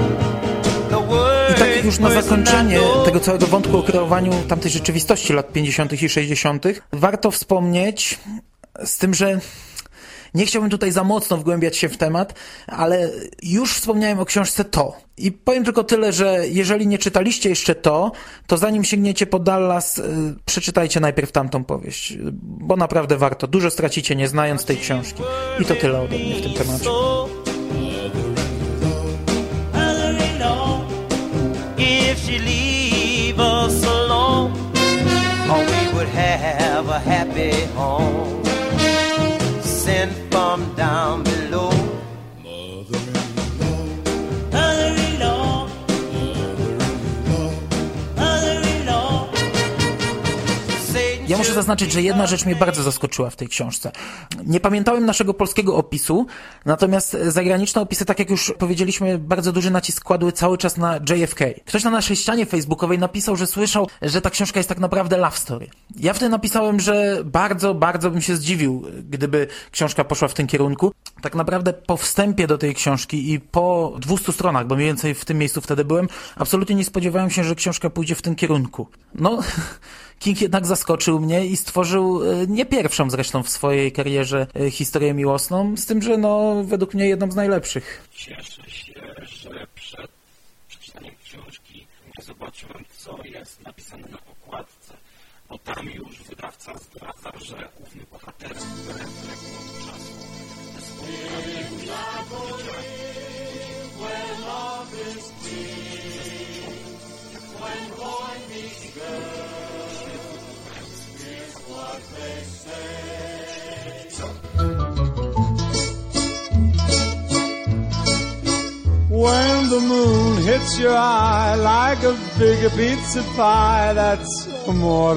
I tak już na zakończenie tego całego wątku o kreowaniu tamtej rzeczywistości lat pięćdziesiątych i sześćdziesiątych warto wspomnieć, z tym, że nie chciałbym tutaj za mocno wgłębiać się w temat, ale już wspomniałem o książce To. I powiem tylko tyle, że jeżeli nie czytaliście jeszcze To, to zanim sięgniecie po Dallas, yy, przeczytajcie najpierw tamtą powieść, bo naprawdę warto. Dużo stracicie nie znając tej książki. I to tyle ode mnie w tym temacie. If she leave us alone, or we would have a happy home, sent from down below. Mother-in-law, mother-in-law, mother-in-law, mother-in-law. Ja muszę zaznaczyć, że jedna rzecz mnie bardzo zaskoczyła w tej książce. Nie pamiętałem naszego polskiego opisu, natomiast zagraniczne opisy, tak jak już powiedzieliśmy, bardzo duży nacisk kładły cały czas na J F K. Ktoś na naszej ścianie facebookowej napisał, że słyszał, że ta książka jest tak naprawdę love story. Ja wtedy napisałem, że bardzo, bardzo bym się zdziwił, gdyby książka poszła w tym kierunku. Tak naprawdę po wstępie do tej książki i po dwustu stronach, bo mniej więcej w tym miejscu wtedy byłem, absolutnie nie spodziewałem się, że książka pójdzie w tym kierunku. No... King jednak zaskoczył mnie i stworzył nie pierwszą zresztą w swojej karierze historię miłosną, z tym, że no według mnie jedną z najlepszych. Cieszę się, że przed przeczytaniem książki nie zobaczyłem, co jest napisane na okładce, bo tam już wydawca zdradza, że główny bohater wbrew regułom czasu spotkał When the moon hits your eye like a big pizza pie, that's amore.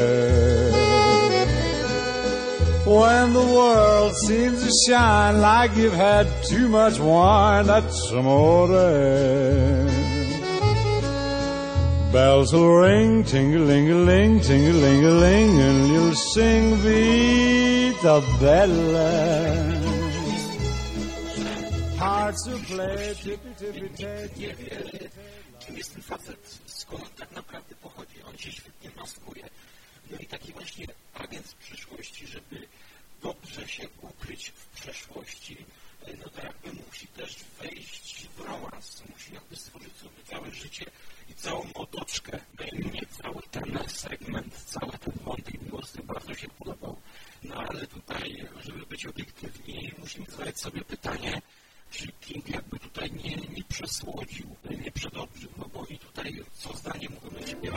When the world seems to shine like you've had too much wine, that's amore. Bells will ring, ting-a-ling-a-ling, ting-a-ling-a-ling, and you'll sing Vita Bella. hearts will play tippy tippy tay. Nie wie, kim jest ten facet, skąd on tak naprawdę pochodzi. On się świetnie maskuje. No i taki właśnie agent z przyszłości, żeby dobrze się ukryć w przeszłości, no to jakby musi też wejść w romans, musi jakby stworzyć sobie całe życie i całą otoczkę. No i mnie cały ten segment, cały ten wątek miłosny bardzo się podobał. No ale tutaj, żeby być obiektywni, musimy zadać sobie pytanie, czy King jakby tutaj nie, nie przesłodził, nie przedobrzył, no bo i tutaj co zdanie mówią na ciebie.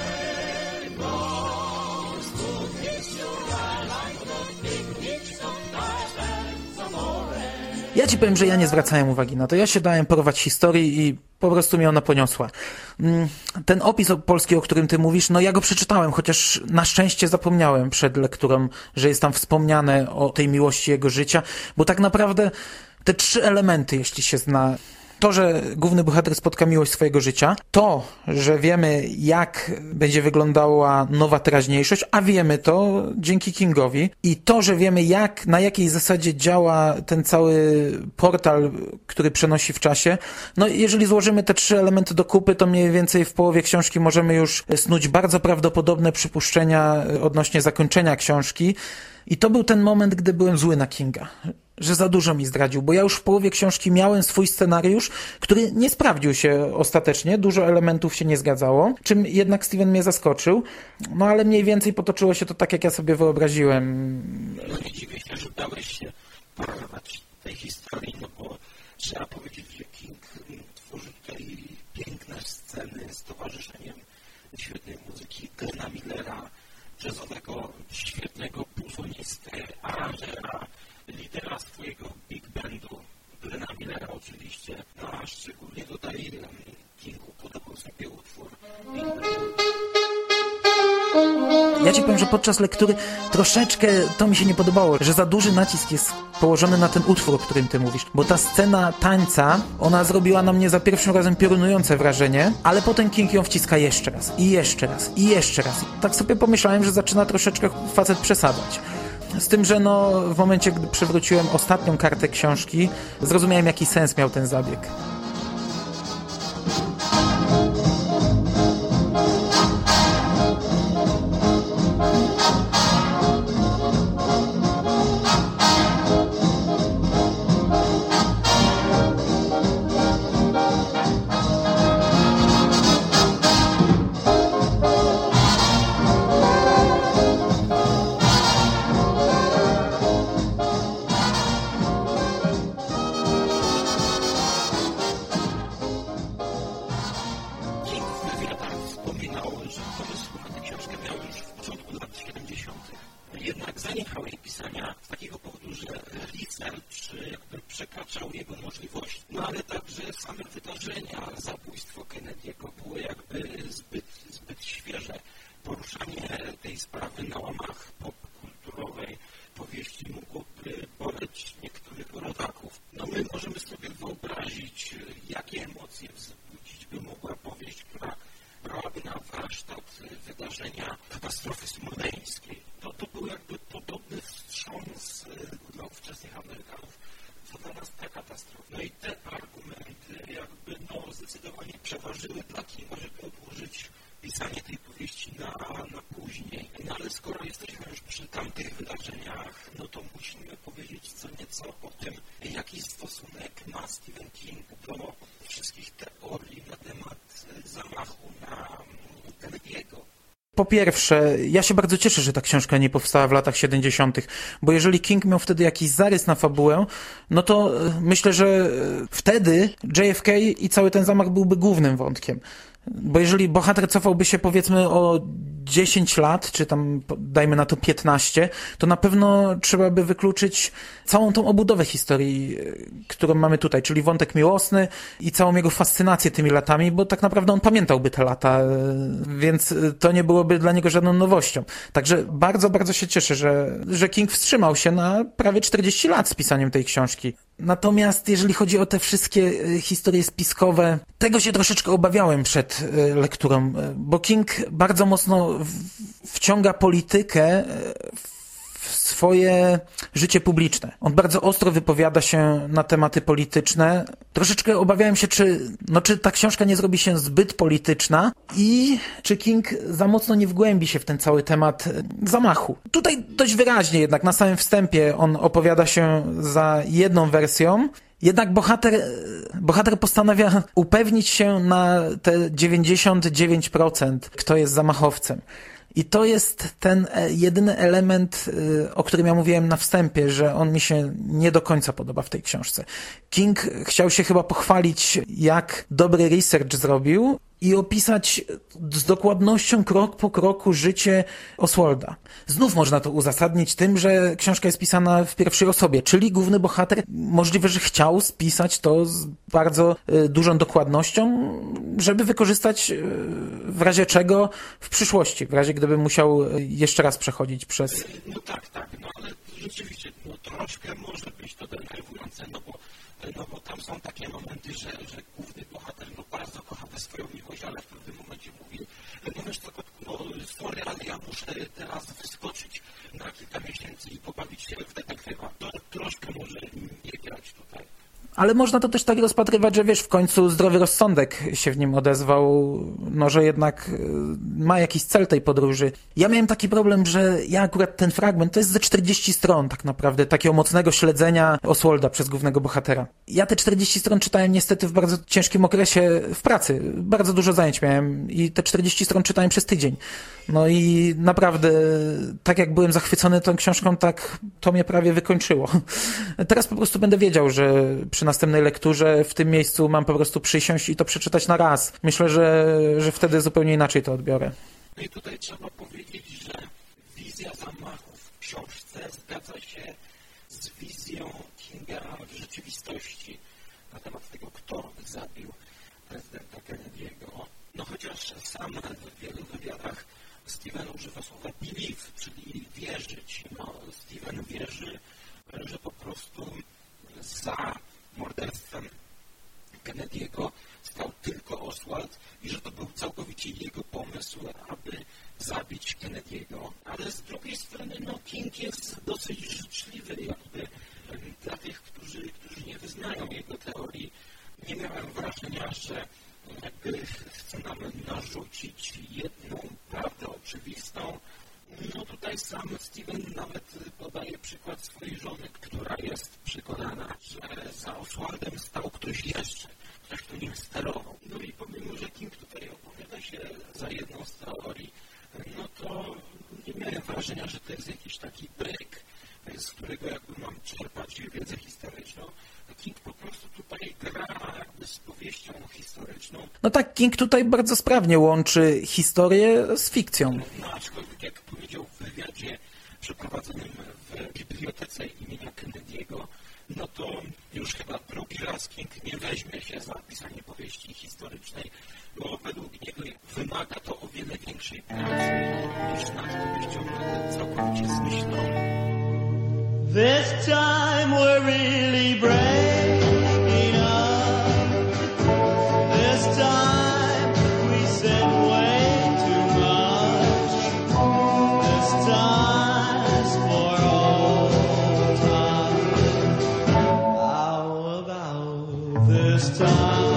Ja ci powiem, że ja nie zwracałem uwagi na to. Ja się dałem porwać historii i po prostu mnie ona poniosła. Ten opis polski, o którym ty mówisz, no ja go przeczytałem, chociaż na szczęście zapomniałem przed lekturą, że jest tam wspomniane o tej miłości jego życia, bo tak naprawdę te trzy elementy, jeśli się zna, to, że główny bohater spotka miłość swojego życia, to, że wiemy, jak będzie wyglądała nowa teraźniejszość, a wiemy to dzięki Kingowi, i to, że wiemy, jak, na jakiej zasadzie działa ten cały portal, który przenosi w czasie. No jeżeli złożymy te trzy elementy do kupy, to mniej więcej w połowie książki możemy już snuć bardzo prawdopodobne przypuszczenia odnośnie zakończenia książki. I to był ten moment, gdy byłem zły na Kinga, że za dużo mi zdradził, bo ja już w połowie książki miałem swój scenariusz, który nie sprawdził się ostatecznie, dużo elementów się nie zgadzało, czym jednak Steven mnie zaskoczył, no ale mniej więcej potoczyło się to tak, jak ja sobie wyobraziłem. No nie dziwię się, że dałeś się porwać tej historii, no bo trzeba powiedzieć, że King tworzy tutaj piękne sceny z towarzyszeniem świetnej muzyki Glena Millera, jazzowego, świetnego buzonistę, aranżera, lidera swojego big bandu, Glena Millera oczywiście, no a szczególnie tutaj Kingu podobał sobie utwór. Ja ci powiem, że podczas lektury troszeczkę to mi się nie podobało, że za duży nacisk jest położony na ten utwór, o którym ty mówisz, bo ta scena tańca, ona zrobiła na mnie za pierwszym razem piorunujące wrażenie, ale potem King ją wciska jeszcze raz, i jeszcze raz, i jeszcze raz. I tak sobie pomyślałem, że zaczyna troszeczkę facet przesadzać. Z tym, że no w momencie, gdy przewróciłem ostatnią kartę książki, zrozumiałem, jaki sens miał ten zabieg. Po pierwsze, ja się bardzo cieszę, że ta książka nie powstała w latach siedemdziesiątych, bo jeżeli King miał wtedy jakiś zarys na fabułę, no to myślę, że wtedy J F K i cały ten zamach byłby głównym wątkiem. Bo jeżeli bohater cofałby się powiedzmy o dziesięć lat, czy tam dajmy na to piętnaście, to na pewno trzeba by wykluczyć całą tą obudowę historii, którą mamy tutaj, czyli wątek miłosny i całą jego fascynację tymi latami, bo tak naprawdę on pamiętałby te lata, więc to nie byłoby dla niego żadną nowością. Także bardzo, bardzo się cieszę, że, że King wstrzymał się na prawie czterdzieści lat z pisaniem tej książki. Natomiast jeżeli chodzi o te wszystkie historie spiskowe, tego się troszeczkę obawiałem przed lekturą, bo King bardzo mocno wciąga politykę w swoje życie publiczne. On bardzo ostro wypowiada się na tematy polityczne. Troszeczkę obawiałem się, czy, no, czy ta książka nie zrobi się zbyt polityczna i czy King za mocno nie wgłębi się w ten cały temat zamachu. Tutaj dość wyraźnie jednak na samym wstępie on opowiada się za jedną wersją, jednak bohater, bohater postanawia upewnić się na te dziewięćdziesiąt dziewięć procent, kto jest zamachowcem. I to jest ten jedyny element, o którym ja mówiłem na wstępie, że on mi się nie do końca podoba w tej książce. King chciał się chyba pochwalić, jak dobry research zrobił i opisać z dokładnością krok po kroku życie Oswalda. Znów można to uzasadnić tym, że książka jest pisana w pierwszej osobie, czyli główny bohater możliwe, że chciał spisać to z bardzo y, dużą dokładnością, żeby wykorzystać y, w razie czego w przyszłości, w razie gdyby musiał y, jeszcze raz przechodzić przez... No tak, tak, no ale rzeczywiście no, troszkę może być to denerwujące, no bo, no bo tam są takie momenty, że, że główny bohater no, bardzo kocha tę swoją miłość, ale w pewnym momencie mówi, no wiesz co, no sorry, ale ja muszę teraz wyskoczyć na kilka miesięcy i pobawić się w detektywa. To troszkę może nie grać tutaj. Ale można to też tak rozpatrywać, że wiesz, w końcu zdrowy rozsądek się w nim odezwał, no że jednak ma jakiś cel tej podróży. Ja miałem taki problem, że ja akurat ten fragment, to jest ze czterdzieści stron tak naprawdę, takiego mocnego śledzenia Oswalda przez głównego bohatera. Ja te czterdzieści stron czytałem niestety w bardzo ciężkim okresie w pracy. Bardzo dużo zajęć miałem i te czterdzieści stron czytałem przez tydzień. No i naprawdę, tak jak byłem zachwycony tą książką, tak to mnie prawie wykończyło. Teraz po prostu będę wiedział, że przy następnej lekturze w tym miejscu mam po prostu przysiąść i to przeczytać na raz. Myślę, że, że wtedy zupełnie inaczej to odbiorę. No i tutaj trzeba powiedzieć, że wizja zamachu w książce zgadza się z wizją Kinga w rzeczywistości na temat tego, kto zabił prezydenta Kennedy'ego. No chociaż sam w wielu wywiadach Steven używa słowa believe, czyli wierzyć. No, Steven wierzy, że po prostu za morderstwem Kennedy'ego stał tylko Oswald i że to był całkowicie jego pomysł, aby zabić Kennedy'ego. Ale z drugiej strony no, King jest dosyć życzliwy, jakby dla tych, którzy, którzy nie wyznają jego teorii. Nie miałem wrażenia, że jakby chce nam narzucić jedną prawdę oczywistą. No tutaj sam Steven nawet podaje przykład swojej żony, która jest przekonana, że za Oswaldem stał ktoś jeszcze, ktoś, kto nim sterował. No i pomimo, że King tutaj opowiada się za jedną z teorii, no to nie miałem wrażenia, że to jest jakiś taki break, z którego jakby mam czerpać wiedzę historyczną. King po prostu tutaj gra jakby z powieścią historyczną. No tak, King tutaj bardzo sprawnie łączy historię z fikcją. No aczkolwiek jak powiedział w wywiadzie przeprowadzonym w bibliotece imienia Kennedy'ego, no to już chyba drugi raz King nie weźmie się za pisanie powieści historycznej, bo według niego wymaga to o wiele większej pracy niż nad powieścią całkowicie zmyśloną. This time we're really breaking up. This time we said way too much. This time's for old time. How about this time?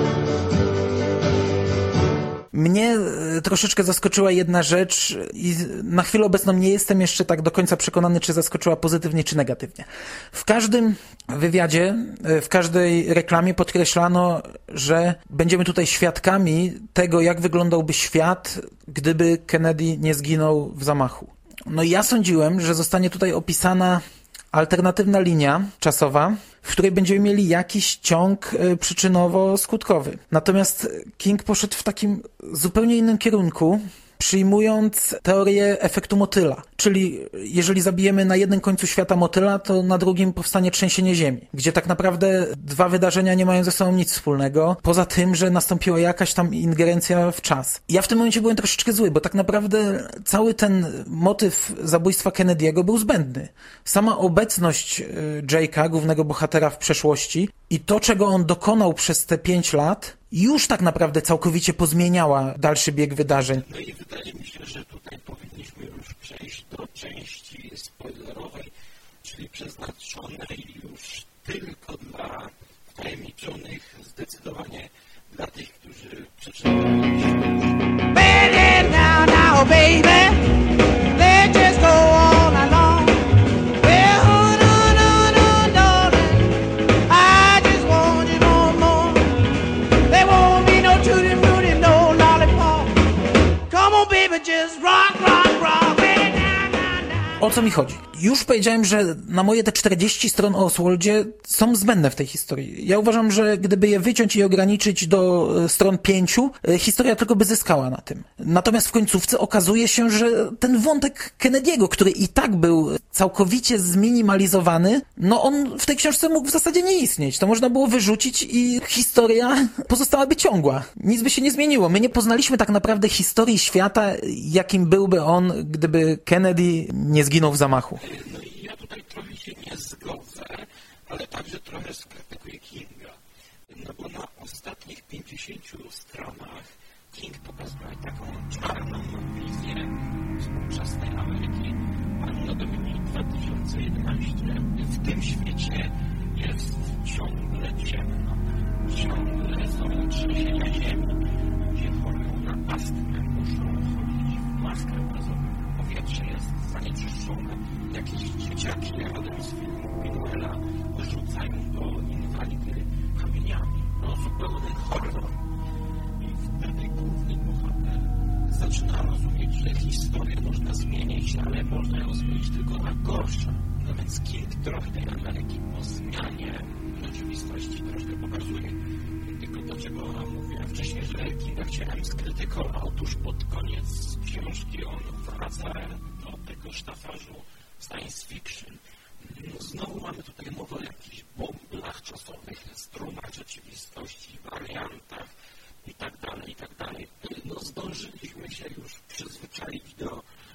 Mnie troszeczkę zaskoczyła jedna rzecz i na chwilę obecną nie jestem jeszcze tak do końca przekonany, czy zaskoczyła pozytywnie, czy negatywnie. W każdym wywiadzie, w każdej reklamie podkreślano, że będziemy tutaj świadkami tego, jak wyglądałby świat, gdyby Kennedy nie zginął w zamachu. No i ja sądziłem, że zostanie tutaj opisana alternatywna linia czasowa, w której będziemy mieli jakiś ciąg przyczynowo-skutkowy. Natomiast King poszedł w takim zupełnie innym kierunku, przyjmując teorię efektu motyla. Czyli jeżeli zabijemy na jednym końcu świata motyla, to na drugim powstanie trzęsienie ziemi, gdzie tak naprawdę dwa wydarzenia nie mają ze sobą nic wspólnego, poza tym, że nastąpiła jakaś tam ingerencja w czas. Ja w tym momencie byłem troszeczkę zły, bo tak naprawdę cały ten motyw zabójstwa Kennedy'ego był zbędny. Sama obecność Jake'a, głównego bohatera w przeszłości i to, czego on dokonał przez te pięć lat, już tak naprawdę całkowicie pozmieniała dalszy bieg wydarzeń. No i wydaje mi się, że tutaj powinniśmy już przejść przejść do części spoilerowej, czyli przeznaczonej już tylko dla wtajemniczonych, zdecydowanie dla tych, którzy przeczytali Baby, now, now, baby, let's just go on along. Well, oh, no, no, no, darling, I just want you no more. There won't be no tutti frutti, no lollipop. Come on, baby, just rock, rock, rock. O co mi chodzi? Już powiedziałem, że na moje te czterdzieści stron o Oswaldzie są zbędne w tej historii. Ja uważam, że gdyby je wyciąć i ograniczyć do stron pięciu, historia tylko by zyskała na tym. Natomiast w końcówce okazuje się, że ten wątek Kennedy'ego, który i tak był całkowicie zminimalizowany, no on w tej książce mógł w zasadzie nie istnieć. To można było wyrzucić i historia pozostałaby ciągła. Nic by się nie zmieniło. My nie poznaliśmy tak naprawdę historii świata, jakim byłby on, gdyby Kennedy nie zginął w zamachu. No i ja tutaj trochę się nie zgodzę, ale także trochę skrytykuję Kinga. No bo na ostatnich pięćdziesięciu stronach King pokazuje taką czarną wizję współczesnej Ameryki, a Dominic dwa tysiące jedenaście. W tym świecie jest ciągle ciemno. Ciągle są trzęsienia ziemi, gdzie chorują na astmę, muszą chodzić w maskach gazowych. Powietrze jest zanieczyszczone. Jakieś dzieciaki rodem z filmu Pinuela rzucają do inwalidy kamieniami. No zupełny horror. I wtedy główny bohater zaczyna rozumieć, że historię można zmienić, ale można ją zmienić tylko na gorszą. No więc King trochę tej Ameryki po zmianie rzeczywistości troszkę pokazuje. Tylko dlaczego mówiłem wcześniej, że Kinga chciałem skrytykować. Otóż pod koniec książki on wraca do tego sztafażu science fiction. No, znowu mamy tutaj mowę o jakichś bąblach czasowych, strumach rzeczywistości, wariantach i tak dalej, i tak dalej. No, zdążyliśmy się już przyzwyczaić do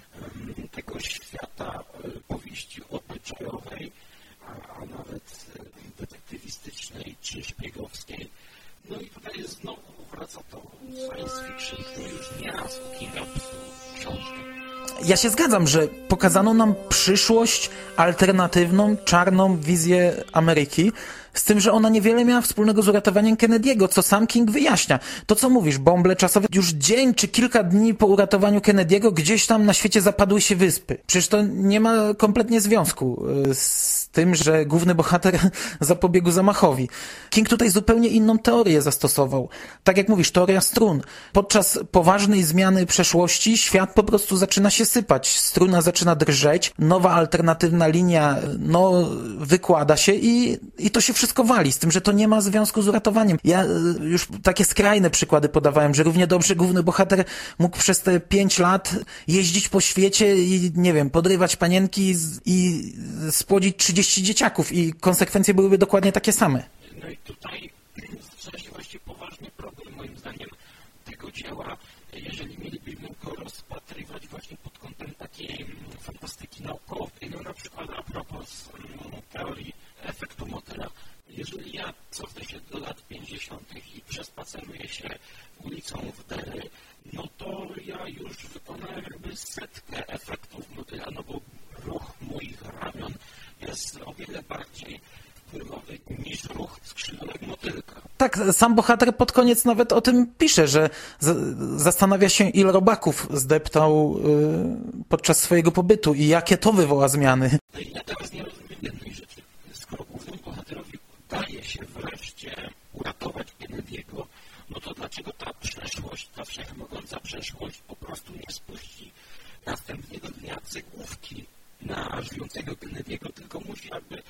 um, tego świata um, powieści obyczajowej, a, a nawet um, detektywistycznej czy szpiegowskiej. No i tutaj znowu wraca to science fiction, który już nieraz u Kinga psuł książkę. Ja się zgadzam, że pokazano nam przyszłość alternatywną, czarną wizję Ameryki, z tym, że ona niewiele miała wspólnego z uratowaniem Kennedy'ego, co sam King wyjaśnia. To, co mówisz, bąble czasowe, już dzień czy kilka dni po uratowaniu Kennedy'ego gdzieś tam na świecie zapadły się wyspy. Przecież to nie ma kompletnie związku z tym, że główny bohater zapobiegł zamachowi. King tutaj zupełnie inną teorię zastosował. Tak jak mówisz, teoria strun. Podczas poważnej zmiany przeszłości świat po prostu zaczyna się sypać. Struna zaczyna drżeć, nowa alternatywna linia no, wykłada się i, i to się wszystko wali, z tym, że to nie ma związku z uratowaniem. Ja już takie skrajne przykłady podawałem, że równie dobrze główny bohater mógł przez te pięć lat jeździć po świecie i, nie wiem, podrywać panienki i spłodzić trzydzieści dzieciaków i konsekwencje byłyby dokładnie takie same. No i tutaj zaczyna się właśnie poważny problem, moim zdaniem, tego dzieła, jeżeli mielibyśmy go rozpatrywać właśnie pod kątem takiej fantastyki naukowej, no na przykład a propos teorii efektu motyla. Jeżeli ja cofnę się do lat pięćdziesiątych i przespaceruję się ulicą w Derry, no to ja już wykonałem jakby setkę efektów motyla, no bo ruch moich ramion jest o wiele bardziej wpływowy niż ruch skrzydełek motylka. Tak, sam bohater pod koniec nawet o tym pisze, że z- zastanawia się, ile robaków zdeptał yy, podczas swojego pobytu i jakie to wywoła zmiany. Ja teraz nie rozumiem jednej rzeczy. Skoro głównemu bohaterowi udaje się wreszcie uratować Kennedy'ego, no to dlaczego ta przeszłość, ta wszechmogąca przeszłość po prostu nie spuści następnego dnia cegłówki na żyjącego Kennedy'ego, tylko musi jakby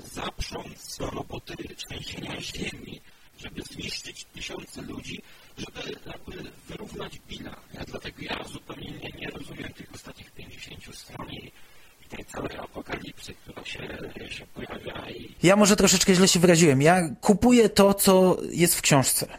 zaprząc do roboty trzęsienia ziemi, żeby zniszczyć tysiące ludzi, żeby jakby wyrównać Billa. Ja dlatego ja zupełnie nie, nie rozumiem tych ostatnich pięćdziesięciu stron i tej całej apokalipsy, która się, się pojawia. I... Ja może troszeczkę źle się wyraziłem. Ja kupuję to, co jest w książce.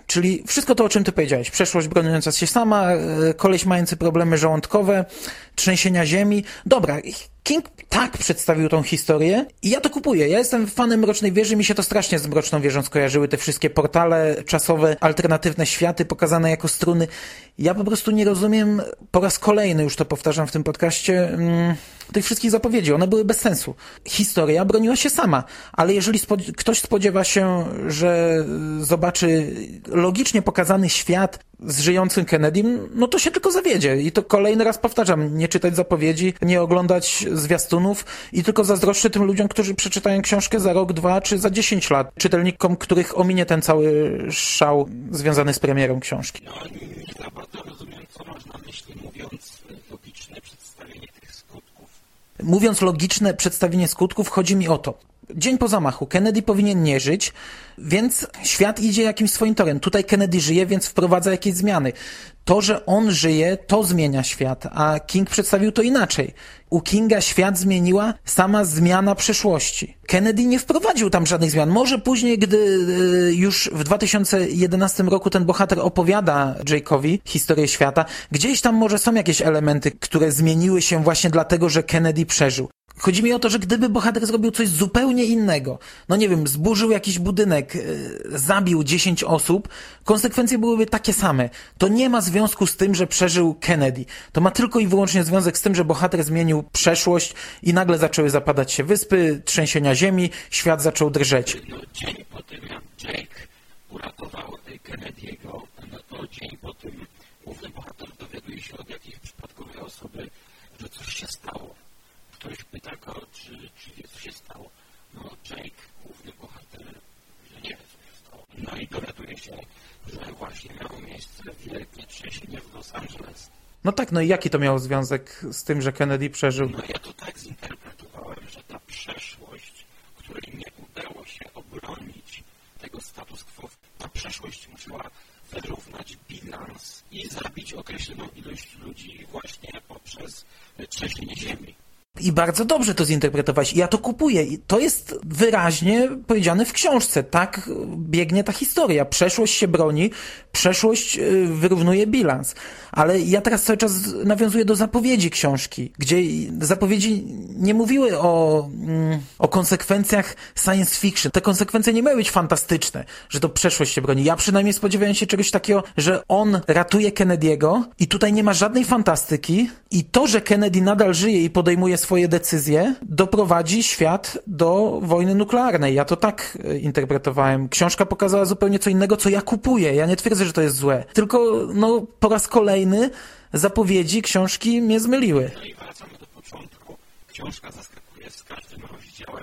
Czyli wszystko to, o czym ty powiedziałeś. Przeszłość broniąca się sama, koleś mający problemy żołądkowe, trzęsienia ziemi. Dobra, King tak przedstawił tą historię i ja to kupuję. Ja jestem fanem Mrocznej Wieży, mi się to strasznie z Mroczną Wieżą skojarzyły te wszystkie portale czasowe, alternatywne światy pokazane jako struny. Ja po prostu nie rozumiem, po raz kolejny już to powtarzam w tym podcaście, mm, tych wszystkich zapowiedzi. One były bez sensu. Historia broniła się sama, ale jeżeli spod- ktoś spodziewa się, że zobaczy logicznie pokazany świat z żyjącym Kennedym, no to się tylko zawiedzie. I to kolejny raz powtarzam, nie czytać zapowiedzi, nie oglądać zwiastunów i tylko zazdroszczę tym ludziom, którzy przeczytają książkę za rok, dwa czy za dziesięć lat. Czytelnikom, których ominie ten cały szał związany z premierą książki. No, nie za bardzo rozumiem, co masz na myśli, mówiąc logiczne przedstawienie tych skutków. Mówiąc logiczne przedstawienie skutków, chodzi mi o to. Dzień po zamachu. Kennedy powinien nie żyć, więc świat idzie jakimś swoim torem. Tutaj Kennedy żyje, więc wprowadza jakieś zmiany. To, że on żyje, to zmienia świat, a King przedstawił to inaczej. U Kinga świat zmieniła sama zmiana przeszłości. Kennedy nie wprowadził tam żadnych zmian. Może później, gdy y, już w dwa tysiące jedenastym roku ten bohater opowiada Jake'owi historię świata, gdzieś tam może są jakieś elementy, które zmieniły się właśnie dlatego, że Kennedy przeżył. Chodzi mi o to, że gdyby bohater zrobił coś zupełnie innego, no nie wiem, zburzył jakiś budynek, yy, zabił dziesięć osób, konsekwencje byłyby takie same. To nie ma związku z tym, że przeżył Kennedy. To ma tylko i wyłącznie związek z tym, że bohater zmienił przeszłość i nagle zaczęły zapadać się wyspy, trzęsienia ziemi, świat zaczął drżeć. No, dzień po tym, jak Jake uratował Kennedy'ego, no to dzień po tym główny bohater dowiaduje się od jakiejś przypadkowej osoby, że coś się stało. Ktoś pyta go, czy, czy wie, co się stało. No, Jake, główny bohater, że nie wie, co się stało. No i dowiaduje się, że właśnie miało miejsce wielkie trzęsienie w Los Angeles. No tak, no i jaki to miało związek z tym, że Kennedy przeżył? No ja to tak zinterpretowałem, że ta przeszłość, której nie udało się obronić tego status quo, ta przeszłość musiała wyrównać bilans i zabić określoną ilość ludzi właśnie poprzez trzęsienie ziemi. I bardzo dobrze to zinterpretowałeś. Ja to kupuję. I to jest wyraźnie powiedziane w książce. Tak biegnie ta historia. Przeszłość się broni, przeszłość wyrównuje bilans. Ale ja teraz cały czas nawiązuję do zapowiedzi książki, gdzie zapowiedzi nie mówiły o, o konsekwencjach science fiction. Te konsekwencje nie miały być fantastyczne, że to przeszłość się broni. Ja przynajmniej spodziewałem się czegoś takiego, że on ratuje Kennedy'ego i tutaj nie ma żadnej fantastyki i to, że Kennedy nadal żyje i podejmuje swoje decyzje, doprowadzi świat do wojny nuklearnej. Ja to tak interpretowałem. Książka pokazała zupełnie co innego, co ja kupuję. Ja nie twierdzę, że to jest złe. Tylko no, po raz kolejny zapowiedzi książki mnie zmyliły. No i wracamy do początku. Książka zaskakuje z każdym rozdziałem.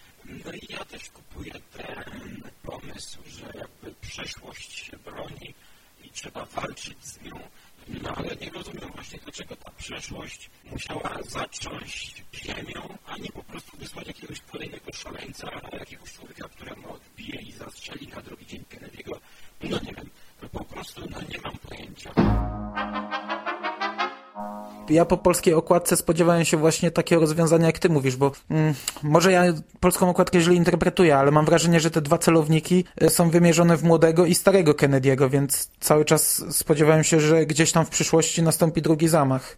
No i ja też kupuję ten pomysł, że jakby przeszłość się broni i trzeba walczyć z nią. No ale nie rozumiem właśnie, dlaczego ta przeszłość musiała zacząć ziemią, a nie po prostu wysłać jakiegoś kolejnego szaleńca, jakiegoś człowieka, któremu odbije i zastrzeli na drugi dzień Kennedy'ego. No nie wiem, po prostu no nie mam pojęcia. Ja po polskiej okładce spodziewałem się właśnie takiego rozwiązania, jak ty mówisz, bo mm, może ja polską okładkę źle interpretuję, ale mam wrażenie, że te dwa celowniki są wymierzone w młodego i starego Kennedy'ego, więc cały czas spodziewałem się, że gdzieś tam w przyszłości nastąpi drugi zamach.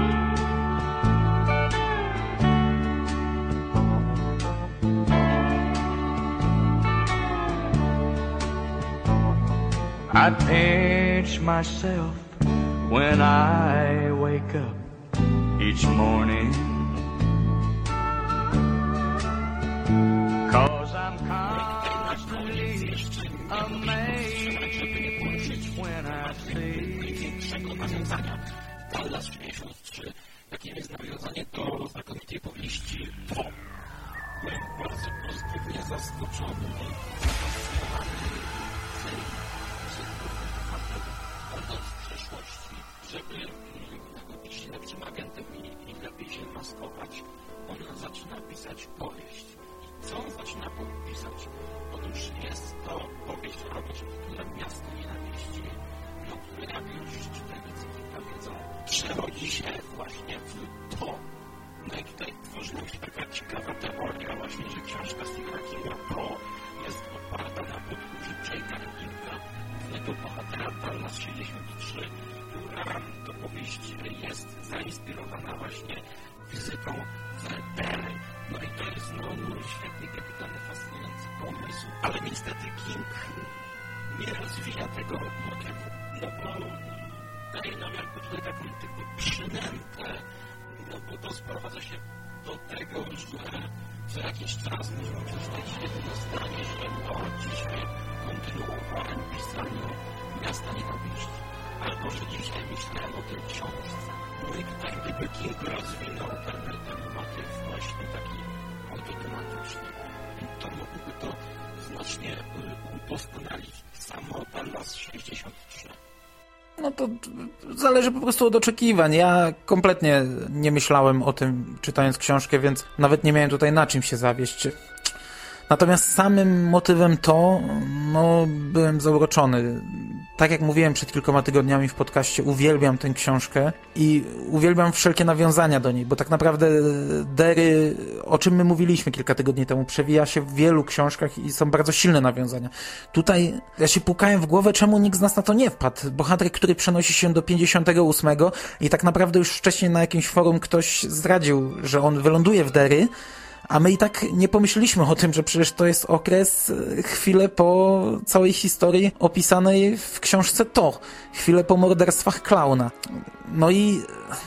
I pinch myself when I wake up each morning, 'cause I'm constantly amazed when I see Dallas dziewięćdziesiąt trzy, jakim jest nawiązanie do znakomitej powieści To. Byłem bardzo pozytywnie zaskoczony i z przeszłości, żeby być lepszym agentem i, i lepiej się maskować, on zaczyna pisać powieść. I co on zaczyna pisać? Otóż jest to powieść o robocie, która miasto nienawiści, no które jak już czytelnicy kilka wiedzą, przerodzi się właśnie w to. No i tutaj tworzy nam się taka ciekawa teoria właśnie, że książka Stephena Kinga To jest oparta na podróży Jake'a Kinga, głównego bohatera Dallas sześćdziesiąt trzy, która to powieść jest zainspirowana właśnie fizyką w Derry. No i to jest no, no, świetny, kapitalny, fascynujący pomysł, ale niestety King nie rozwija tego motywu, no bo daje nam jakby tutaj taką tylko przynętę, no bo to sprowadza się do tego, że co jakiś czas możemy przeczytać jedno zdanie, że no dzisiaj kontynuowałem pisanie Miasta Nienawiści, albo że dzisiaj myślałem o tej książce. No i tutaj gdyby King rozwinął ten, ten motyw właśnie taki autotematyczny, to mógłby to znacznie udoskonalić. Samo Dallas sześćdziesiąt trzy. No to zależy po prostu od oczekiwań. Ja kompletnie nie myślałem o tym, czytając książkę, więc nawet nie miałem tutaj na czym się zawieść. Natomiast samym motywem to, no, byłem zauroczony. Tak jak mówiłem przed kilkoma tygodniami w podcaście, uwielbiam tę książkę i uwielbiam wszelkie nawiązania do niej, bo tak naprawdę Derry, o czym my mówiliśmy kilka tygodni temu, przewija się w wielu książkach i są bardzo silne nawiązania. Tutaj ja się pukałem w głowę, czemu nikt z nas na to nie wpadł. Bohater, który przenosi się do pięćdziesiątego ósmego i tak naprawdę już wcześniej na jakimś forum ktoś zdradził, że on wyląduje w Derry, a my i tak nie pomyśleliśmy o tym, że przecież to jest okres chwilę po całej historii opisanej w książce To. Chwilę po morderstwach klauna. No i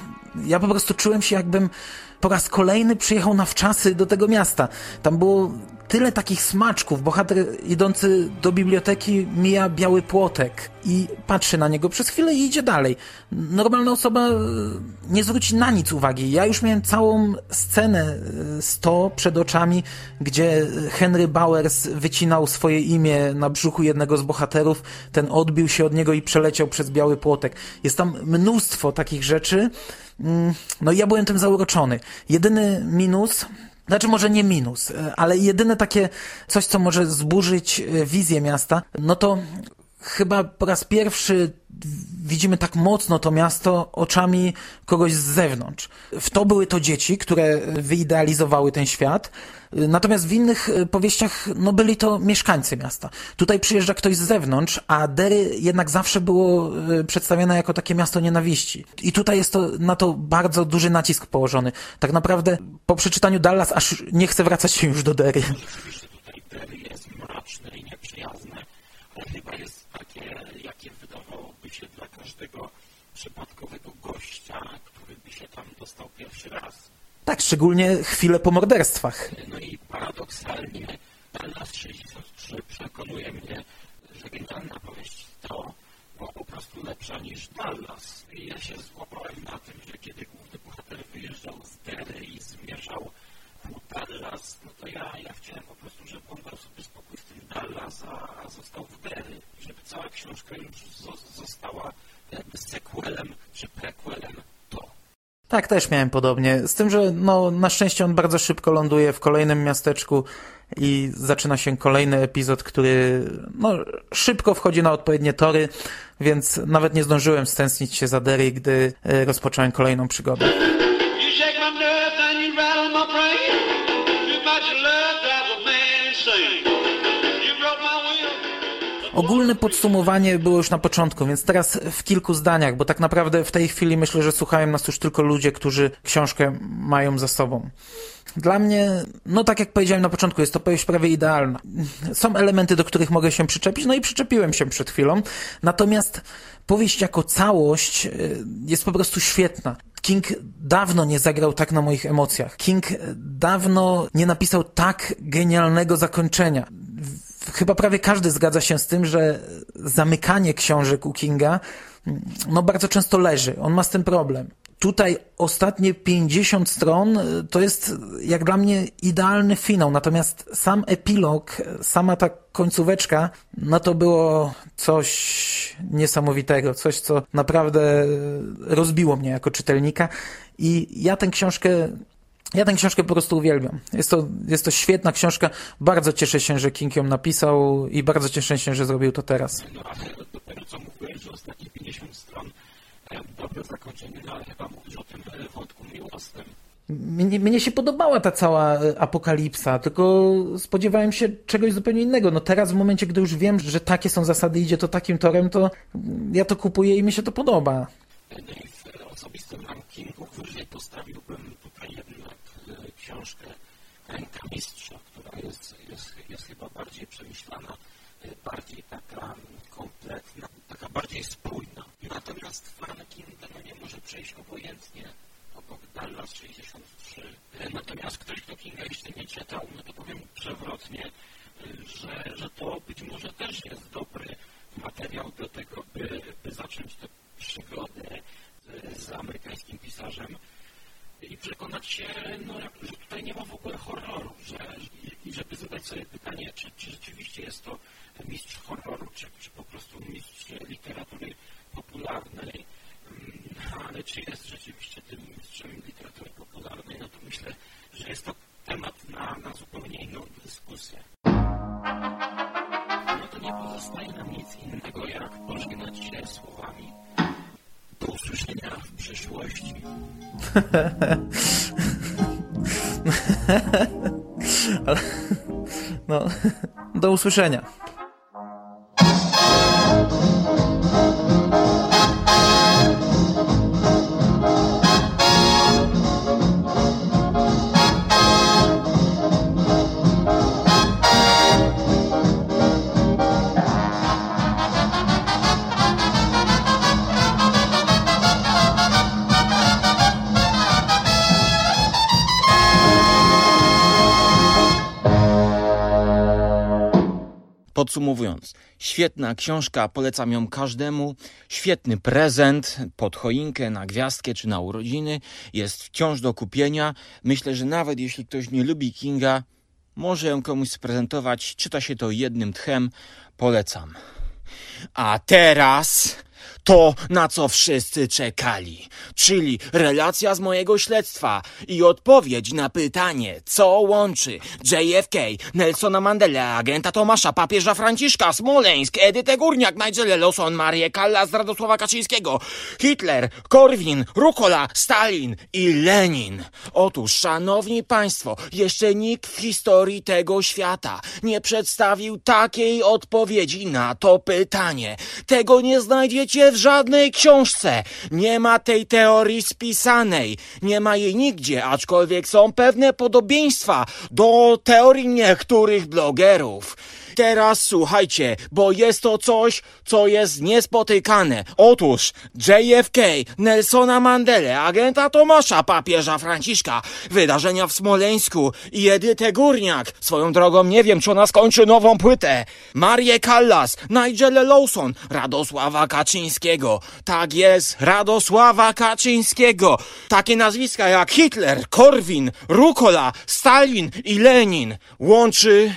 ja po prostu czułem się, jakbym po raz kolejny przyjechał na wczasy do tego miasta. Tam było tyle takich smaczków. Bohater idący do biblioteki mija biały płotek i patrzy na niego przez chwilę i idzie dalej. Normalna osoba nie zwróci na nic uwagi. Ja już miałem całą scenę z To przed oczami, gdzie Henry Bowers wycinał swoje imię na brzuchu jednego z bohaterów. Ten odbił się od niego i przeleciał przez biały płotek. Jest tam mnóstwo takich rzeczy. No i ja byłem tym zauroczony. Jedyny minus... Znaczy może nie minus, ale jedyne takie coś, co może zburzyć wizję miasta, no to chyba po raz pierwszy widzimy tak mocno to miasto oczami kogoś z zewnątrz. W To były to dzieci, które wyidealizowały ten świat, natomiast w innych powieściach no byli to mieszkańcy miasta. Tutaj przyjeżdża ktoś z zewnątrz, a Derry jednak zawsze było przedstawione jako takie miasto nienawiści. I tutaj jest to na to bardzo duży nacisk położony. Tak naprawdę po przeczytaniu Dallas aż nie chcę wracać się już do Derry. Oczywiście tutaj Derry jest mroczne i nieprzyjazne, ale chyba jest takie, jakie wydawałoby się dla każdego przypadkowego gościa, który by się tam dostał pierwszy raz. Tak, szczególnie chwilę po morderstwach. No i paradoksalnie Dallas sześćdziesiąt trzy przekonuje mnie, że genialna powieść To była po prostu lepsza niż Dallas. I ja się złapałem na tym, że kiedy główny bohater wyjeżdżał z Derry i zmierzał ku Dallas, no to ja, ja chciałem po prostu, żeby on dał sobie spokój w tym Dallas, a, a został w Derry. Żeby cała książka już została jakby sequelem czy prequelem To. Tak, też miałem podobnie. Z tym, że no, na szczęście on bardzo szybko ląduje w kolejnym miasteczku i zaczyna się kolejny epizod, który no, szybko wchodzi na odpowiednie tory, więc nawet nie zdążyłem stęsknić się za Derry, gdy e, rozpocząłem kolejną przygodę. Ogólne podsumowanie było już na początku, więc teraz w kilku zdaniach, bo tak naprawdę w tej chwili myślę, że słuchają nas już tylko ludzie, którzy książkę mają za sobą. Dla mnie, no tak jak powiedziałem na początku, jest to powieść prawie idealna. Są elementy, do których mogę się przyczepić, no i przyczepiłem się przed chwilą. Natomiast powieść jako całość jest po prostu świetna. King dawno nie zagrał tak na moich emocjach. King dawno nie napisał tak genialnego zakończenia. Chyba prawie każdy zgadza się z tym, że zamykanie książek u Kinga no bardzo często leży. On ma z tym problem. Tutaj ostatnie pięćdziesiąt stron to jest jak dla mnie idealny finał, natomiast sam epilog, sama ta końcóweczka, no to było coś niesamowitego, coś co naprawdę rozbiło mnie jako czytelnika i ja tę książkę Ja tę książkę po prostu uwielbiam. Jest to, jest to świetna książka. Bardzo cieszę się, że King ją napisał i bardzo cieszę się, że zrobił to teraz. No ale dopiero co mówiłeś, że ostatnie pięćdziesiąt stron dobre zakończenie, no ale chyba mówisz o tym wątku miłosnym. mnie, mnie się podobała ta cała apokalipsa, tylko spodziewałem się czegoś zupełnie innego. No teraz w momencie, gdy już wiem, że takie są zasady, idzie to takim torem, to ja to kupuję i mi się to podoba. W osobistym rankingu wyżej postawiłbym tutaj jednak książkę Ręka Mistrza, która jest, jest, jest chyba bardziej przemyślana, bardziej taka kompletna, taka bardziej spójna. Natomiast Franklin no nie może przejść obojętnie obok Dallas sześćdziesiąt trzy. Natomiast ktoś, kto Kinga jeszcze nie czytał, no to powiem przewrotnie, że, że to być może też jest dobry materiał do tego, by, by zacząć tę przygodę z amerykańskim pisarzem i przekonać się, no, że tutaj nie ma w ogóle horroru, że, i żeby zadać sobie pytanie, czy, czy rzeczywiście jest to mistrz horroru, czy, czy po prostu mistrz literatury popularnej, ale czy jest rzeczywiście tym mistrzem literatury popularnej, no to myślę, że jest to temat na, na zupełnie inną dyskusję. No to nie pozostaje nam nic innego, jak pożegnać się słowami do usłyszenia w przyszłości. No, do usłyszenia. Podsumowując, świetna książka, polecam ją każdemu, świetny prezent pod choinkę, na gwiazdkę czy na urodziny, jest wciąż do kupienia. Myślę, że nawet jeśli ktoś nie lubi Kinga, może ją komuś sprezentować, czyta się to jednym tchem, polecam. A teraz to, na co wszyscy czekali, czyli relacja z mojego śledztwa i odpowiedź na pytanie, co łączy J F K, Nelsona Mandelę, agenta Tomasza, papieża Franciszka, Smoleńsk, Edytę Górniak, Nigella Lawson, Marię Callas, Radosława Kaczyńskiego, Hitler, Korwin, Rukola, Stalin i Lenin. Otóż, szanowni państwo, jeszcze nikt w historii tego świata nie przedstawił takiej odpowiedzi na to pytanie. Tego nie znajdziecie w żadnej książce. Nie ma tej teorii spisanej. Nie ma jej nigdzie, aczkolwiek są pewne podobieństwa do teorii niektórych blogerów. Teraz słuchajcie, bo jest to coś, co jest niespotykane. Otóż J F K, Nelsona Mandelę, agenta Tomasza, papieża Franciszka, wydarzenia w Smoleńsku i Edytę Górniak. Swoją drogą nie wiem, czy ona skończy nową płytę. Marię Callas, Nigella Lawson, Radosława Kaczyńskiego. Tak jest, Radosława Kaczyńskiego. Takie nazwiska jak Hitler, Korwin, Rukola, Stalin i Lenin łączy...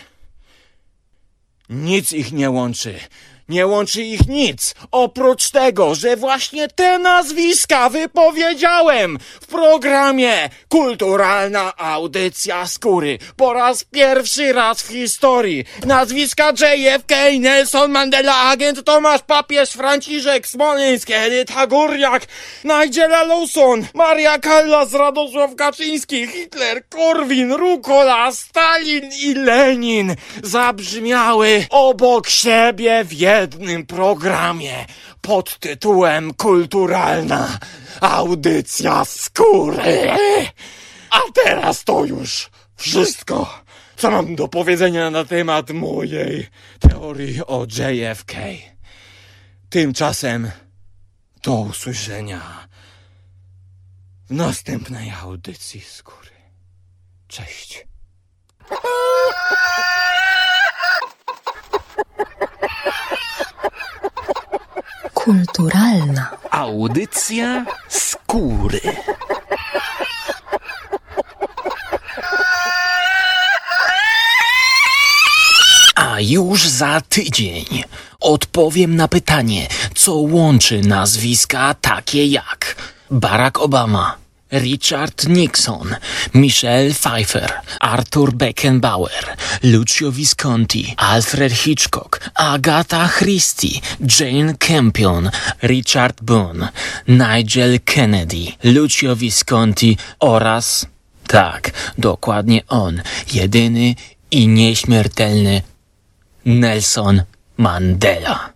Nic ich nie łączy. Nie łączy ich nic, oprócz tego, że właśnie te nazwiska wypowiedziałem w programie Kulturalna Audycja Skóry. Po raz pierwszy raz w historii. Nazwiska J F K, Nelson Mandela, agent Tomasz, papież Franciszek, Smoleńsk, Edyta Górniak, Nigella Lawson, Maria Callas, Radosław Kaczyński, Hitler, Korwin, Rukola, Stalin i Lenin zabrzmiały obok siebie w jednym programie pod tytułem Kulturalna Audycja Skóry. A teraz to już wszystko, co mam do powiedzenia na temat mojej teorii o J F K. Tymczasem do usłyszenia w następnej audycji Skóry. Cześć. Kulturalna Audycja Skóry. A już za tydzień odpowiem na pytanie, co łączy nazwiska takie jak Barack Obama, Richard Nixon, Michelle Pfeiffer, Arthur Beckenbauer, Lucio Visconti, Alfred Hitchcock, Agatha Christie, Jane Campion, Richard Boone, Nigel Kennedy, Lucio Visconti oraz Tak, dokładnie on. Jedyny i nieśmiertelny Nelson Mandela.